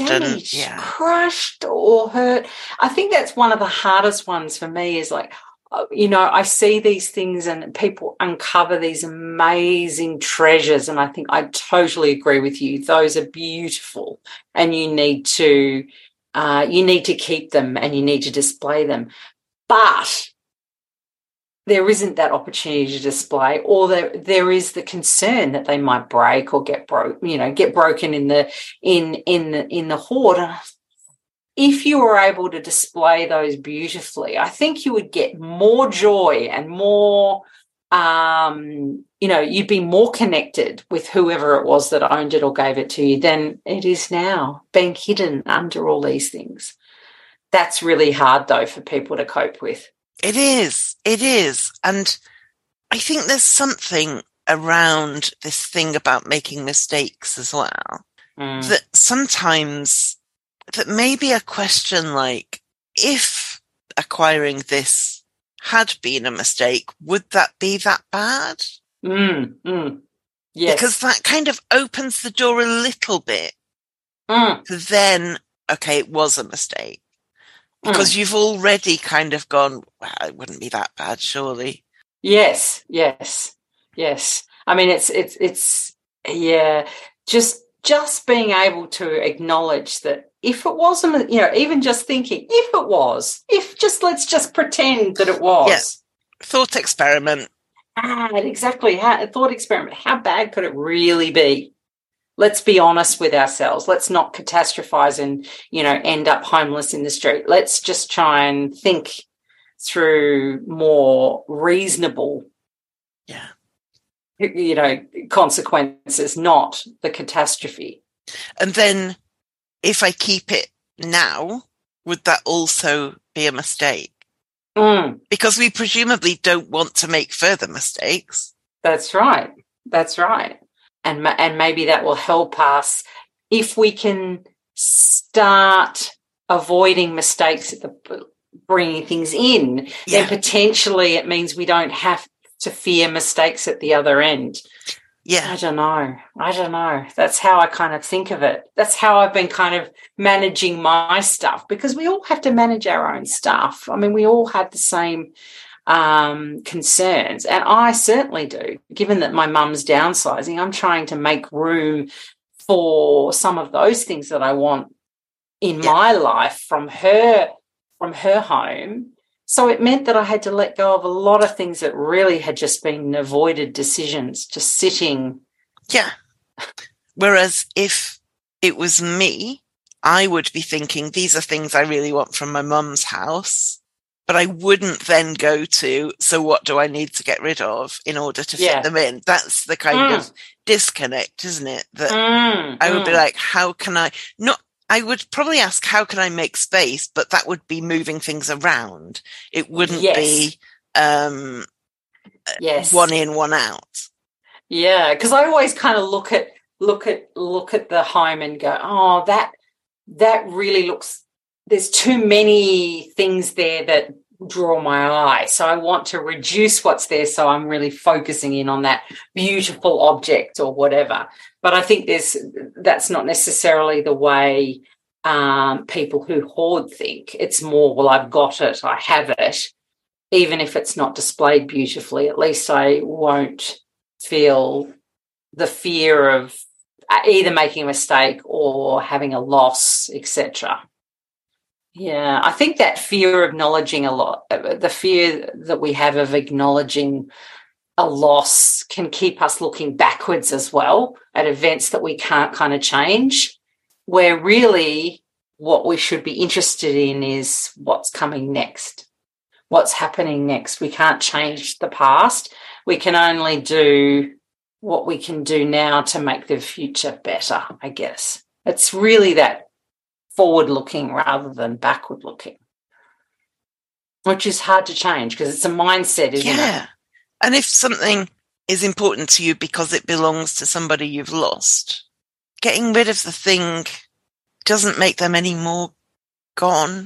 or hurt. I think that's one of the hardest ones for me, is like, I see these things and people uncover these amazing treasures, and I think I totally agree with you. Those are beautiful, and you need to keep them and you need to display them. But there isn't that opportunity to display, or there is the concern that they might break or get broken in the hoard. If you were able to display those beautifully, I think you would get more joy and more, you'd be more connected with whoever it was that owned it or gave it to you than it is now, being hidden under all these things. That's really hard, though, for people to cope with. It is. And I think there's something around this thing about making mistakes as well, that sometimes that maybe a question like, if acquiring this had been a mistake, would that be that bad? Yes. Because that kind of opens the door a little bit to then, okay, it was a mistake. Because you've already kind of gone, well, it wouldn't be that bad, surely. Yes. I mean, it's just being able to acknowledge that if it wasn't, even just thinking, let's just pretend that it was. Yeah. Thought experiment. Exactly. Thought experiment. How bad could it really be? Let's be honest with ourselves. Let's not catastrophize and, end up homeless in the street. Let's just try and think through more reasonable, consequences, not the catastrophe. And then if I keep it now, would that also be a mistake? Because we presumably don't want to make further mistakes. That's right. And maybe that will help us if we can start avoiding mistakes at bringing things in, then potentially it means we don't have to fear mistakes at the other end. Yeah. I don't know. That's how I kind of think of it. That's how I've been kind of managing my stuff, because we all have to manage our own stuff. I mean, we all have the same concerns, and I certainly do. Given that my mum's downsizing, I'm trying to make room for some of those things that I want in my life from her home. So it meant that I had to let go of a lot of things that really had just been avoided decisions, just sitting. Yeah. Whereas if it was me, I would be thinking, these are things I really want from my mum's house, but I wouldn't then go to, so what do I need to get rid of in order to fit them in? That's the kind of disconnect, isn't it? That I would be like, how can I would probably ask, how can I make space? But that would be moving things around. It wouldn't be one in, one out. Yeah, because I always kind of look at the home and go, oh, that really looks, there's too many things there that draw my eye. So I want to reduce what's there, so I'm really focusing in on that beautiful object or whatever. But I think that's not necessarily the way people who hoard think. It's more, well, I've got it, I have it. Even if it's not displayed beautifully, at least I won't feel the fear of either making a mistake or having a loss, etc. Yeah, I think that fear of acknowledging the fear that we have of acknowledging a loss can keep us looking backwards as well at events that we can't kind of change, where really what we should be interested in is what's coming next, what's happening next. We can't change the past. We can only do what we can do now to make the future better, I guess. It's really that forward-looking rather than backward-looking, which is hard to change because it's a mindset, isn't it? Yeah. And if something is important to you because it belongs to somebody you've lost, getting rid of the thing doesn't make them any more gone.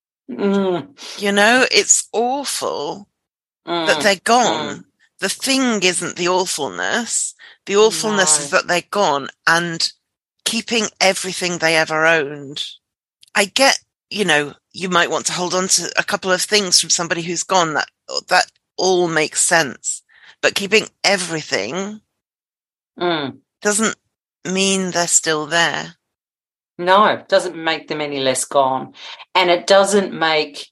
It's awful that they're gone. The thing isn't the awfulness. The awfulness is that they're gone, and keeping everything they ever owned. I get, you might want to hold on to a couple of things from somebody who's gone. That all makes sense. But keeping everything doesn't mean they're still there. No, it doesn't make them any less gone. And it doesn't make,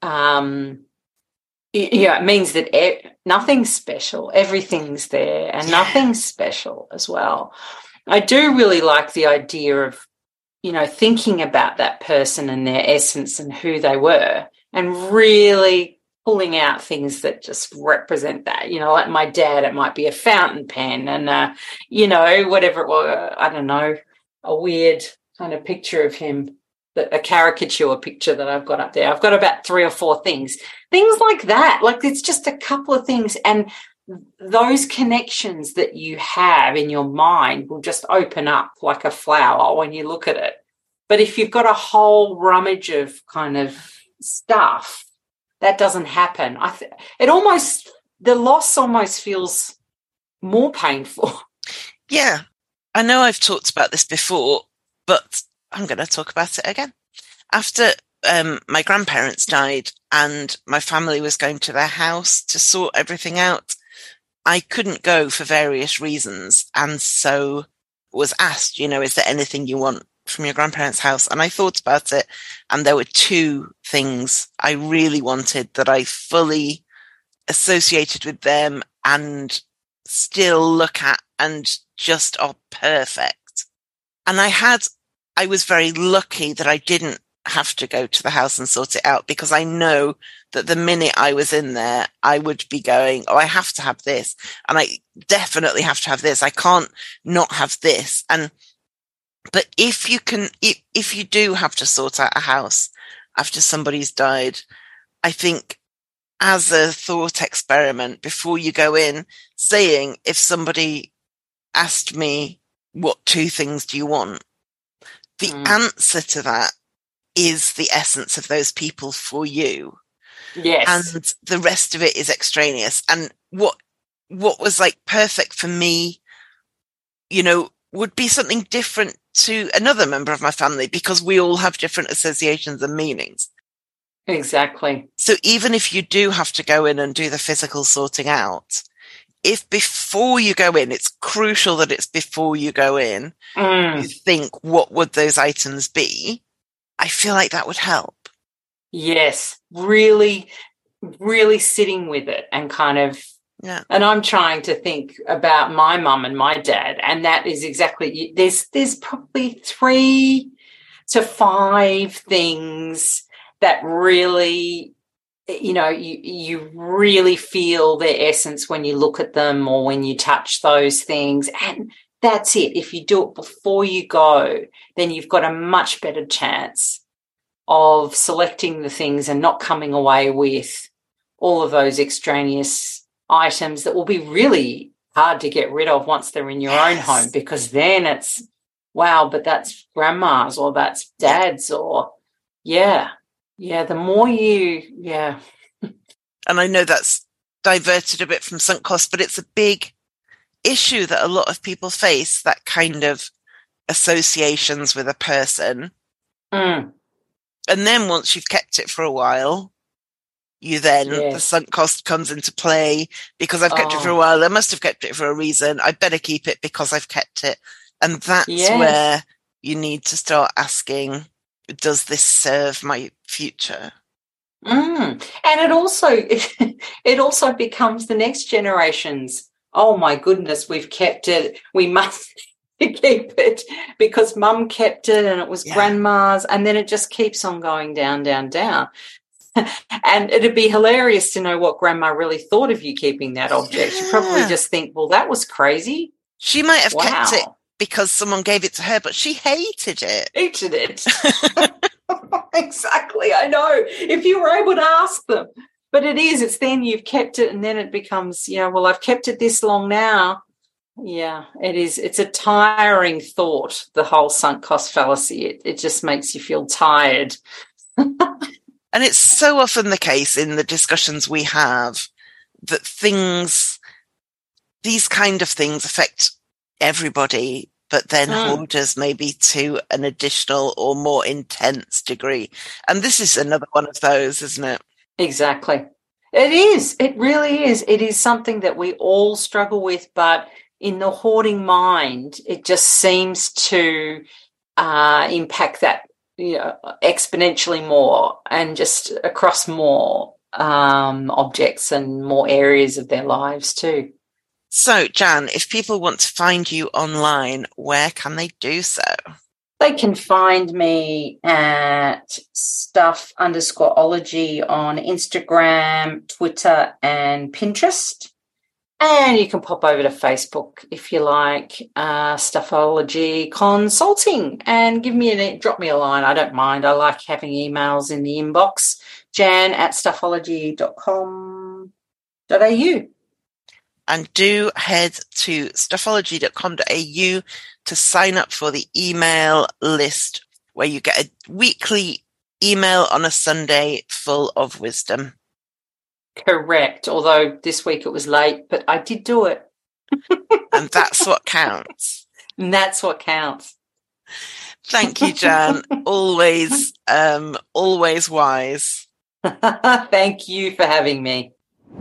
it means that nothing's special. Everything's there and nothing's special as well. I do really like the idea of, thinking about that person and their essence and who they were, and really pulling out things that just represent that. Like my dad, it might be a fountain pen and, whatever it was, I don't know, a weird kind of picture of him, a caricature picture that I've got up there. I've got about 3 or 4 things like that. Like it's just a couple of things, and those connections that you have in your mind will just open up like a flower when you look at it. But if you've got a whole rummage of kind of stuff, that doesn't happen. The loss almost feels more painful. Yeah. I know I've talked about this before, but I'm going to talk about it again. After my grandparents died and my family was going to their house to sort everything out, I couldn't go for various reasons. And so was asked, is there anything you want from your grandparents' house? And I thought about it, and there were two things I really wanted that I fully associated with them and still look at and just are perfect. And I was very lucky that I didn't have to go to the house and sort it out, because I know that the minute I was in there, I would be going, I have to have this. And I definitely have to have this. I can't not have this. But if you do have to sort out a house after somebody's died, I think as a thought experiment, before you go in, saying, if somebody asked me, what two things do you want? The answer to that is the essence of those people for you. Yes. And the rest of it is extraneous. And what was like perfect for me, would be something different to another member of my family, because we all have different associations and meanings. Exactly. So even if you do have to go in and do the physical sorting out, if before you go in, it's crucial that it's before you go in, you think, what would those items be? I feel like that would help. Yes, really, really sitting with it and kind of, and I'm trying to think about my mum and my dad, and that is exactly, there's probably 3 to 5 things that really, you really feel their essence when you look at them or when you touch those things. And that's it. If you do it before you go, then you've got a much better chance of selecting the things and not coming away with all of those extraneous items that will be really hard to get rid of once they're in your own home, because then it's, wow, but that's grandma's or that's dad's or, the more And I know that's diverted a bit from sunk cost, but it's a big issue that a lot of people face, that kind of associations with a person. And then once you've kept it for a while, the sunk cost comes into play, because I've kept it for a while. I must have kept it for a reason. I better keep it because I've kept it. And that's where you need to start asking, does this serve my future? And it also becomes the next generation's, oh my goodness, we've kept it, we must keep it because mum kept it and it was grandma's, and then it just keeps on going down, down, down. And it'd be hilarious to know what grandma really thought of you keeping that object. She'd probably just think, well, that was crazy. She might have kept it because someone gave it to her, but she hated it. Exactly, I know. If you were able to ask them. But it's then you've kept it, and then it becomes, well, I've kept it this long now. Yeah, it is. It's a tiring thought, the whole sunk cost fallacy. It just makes you feel tired. And it's so often the case in the discussions we have that these kind of things affect everybody, but then hoarders maybe to an additional or more intense degree. And this is another one of those, isn't it? Exactly. It is. It really is. It is something that we all struggle with, but in the hoarding mind, it just seems to impact that exponentially more, and just across more objects and more areas of their lives too. So, Jan, if people want to find you online, where can they do so? They can find me at stuff_ology on Instagram, Twitter, and Pinterest. And you can pop over to Facebook if you like, Stuffology Consulting, and drop me a line. I don't mind. I like having emails in the inbox. jan@stuffology.com.au. And do head to stuffology.com.au to sign up for the email list where you get a weekly email on a Sunday full of wisdom. Correct. Although this week it was late, but I did do it. And that's what counts. And that's what counts. Thank you, Jan. Always wise. Thank you for having me.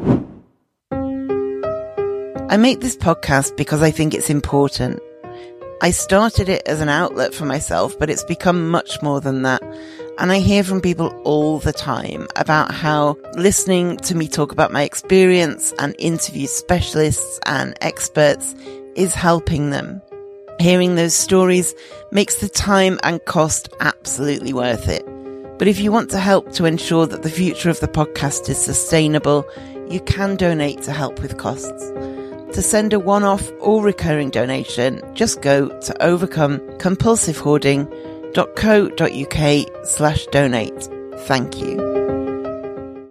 I make this podcast because I think it's important. I started it as an outlet for myself, but it's become much more than that. And I hear from people all the time about how listening to me talk about my experience and interview specialists and experts is helping them. Hearing those stories makes the time and cost absolutely worth it. But if you want to help to ensure that the future of the podcast is sustainable, you can donate to help with costs. To send a one-off or recurring donation, just go to overcomecompulsivehoarding.co.uk/donate. Thank you.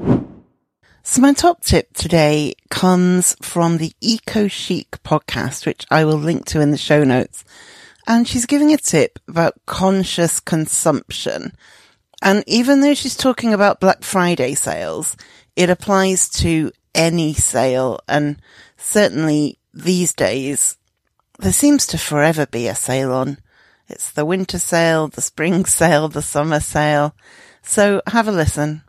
So my top tip today comes from the Eco Chic podcast, which I will link to in the show notes. And she's giving a tip about conscious consumption. And even though she's talking about Black Friday sales, it applies to any sale. And certainly these days, there seems to forever be a sale on. It's the winter sale, the spring sale, the summer sale. So have a listen.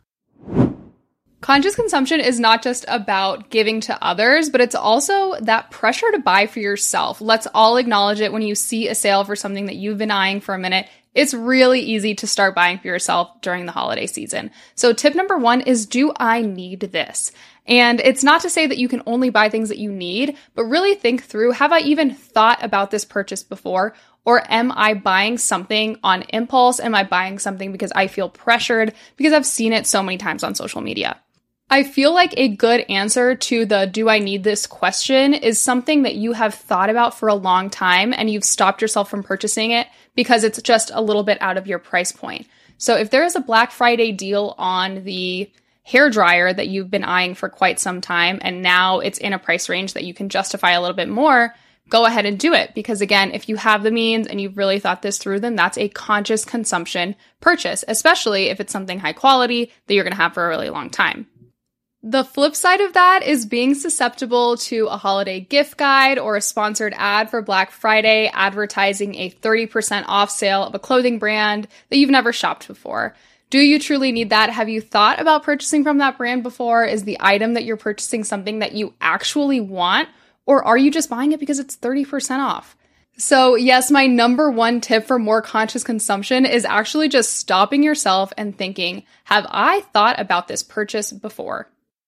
Conscious consumption is not just about giving to others, but it's also that pressure to buy for yourself. Let's all acknowledge it when you see a sale for something that you've been eyeing for a minute. It's really easy to start buying for yourself during the holiday season. So tip number 1 is, do I need this? And it's not to say that you can only buy things that you need, but really think through, have I even thought about this purchase before? Or am I buying something on impulse? Am I buying something because I feel pressured because I've seen it so many times on social media? I feel like a good answer to the do I need this question is something that you have thought about for a long time and you've stopped yourself from purchasing it because it's just a little bit out of your price point. So if there is a Black Friday deal on the hairdryer that you've been eyeing for quite some time and now it's in a price range that you can justify a little bit more, go ahead and do it. Because again, if you have the means and you've really thought this through, then that's a conscious consumption purchase, especially if it's something high quality that you're going to have for a really long time. The flip side of that is being susceptible to a holiday gift guide or a sponsored ad for Black Friday advertising a 30% off sale of a clothing brand that you've never shopped before. Do you truly need that? Have you thought about purchasing from that brand before? Is the item that you're purchasing something that you actually want? Or are you just buying it because it's 30% off? So yes, my number 1 tip for more conscious consumption is actually just stopping yourself and thinking, have I thought about this purchase before?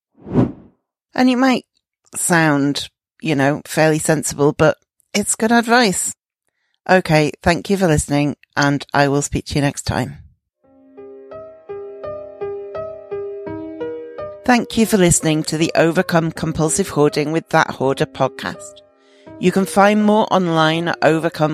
And it might sound, fairly sensible, but it's good advice. Okay, thank you for listening, and I will speak to you next time. Thank you for listening to the Overcome Compulsive Hoarding with That Hoarder podcast. You can find more online at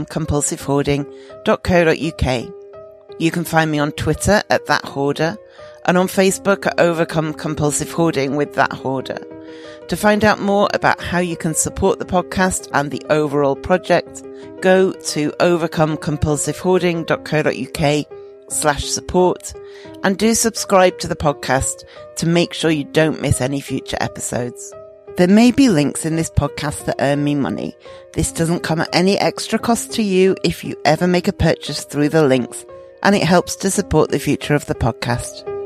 overcomecompulsivehoarding.co.uk. You can find me on Twitter at That Hoarder and on Facebook at Overcome Compulsive Hoarding with That Hoarder. To find out more about how you can support the podcast and the overall project, go to overcomecompulsivehoarding.co.uk/support and do subscribe to the podcast to make sure you don't miss any future episodes. There may be links in this podcast that earn me money. This doesn't come at any extra cost to you if you ever make a purchase through the links, and it helps to support the future of the podcast.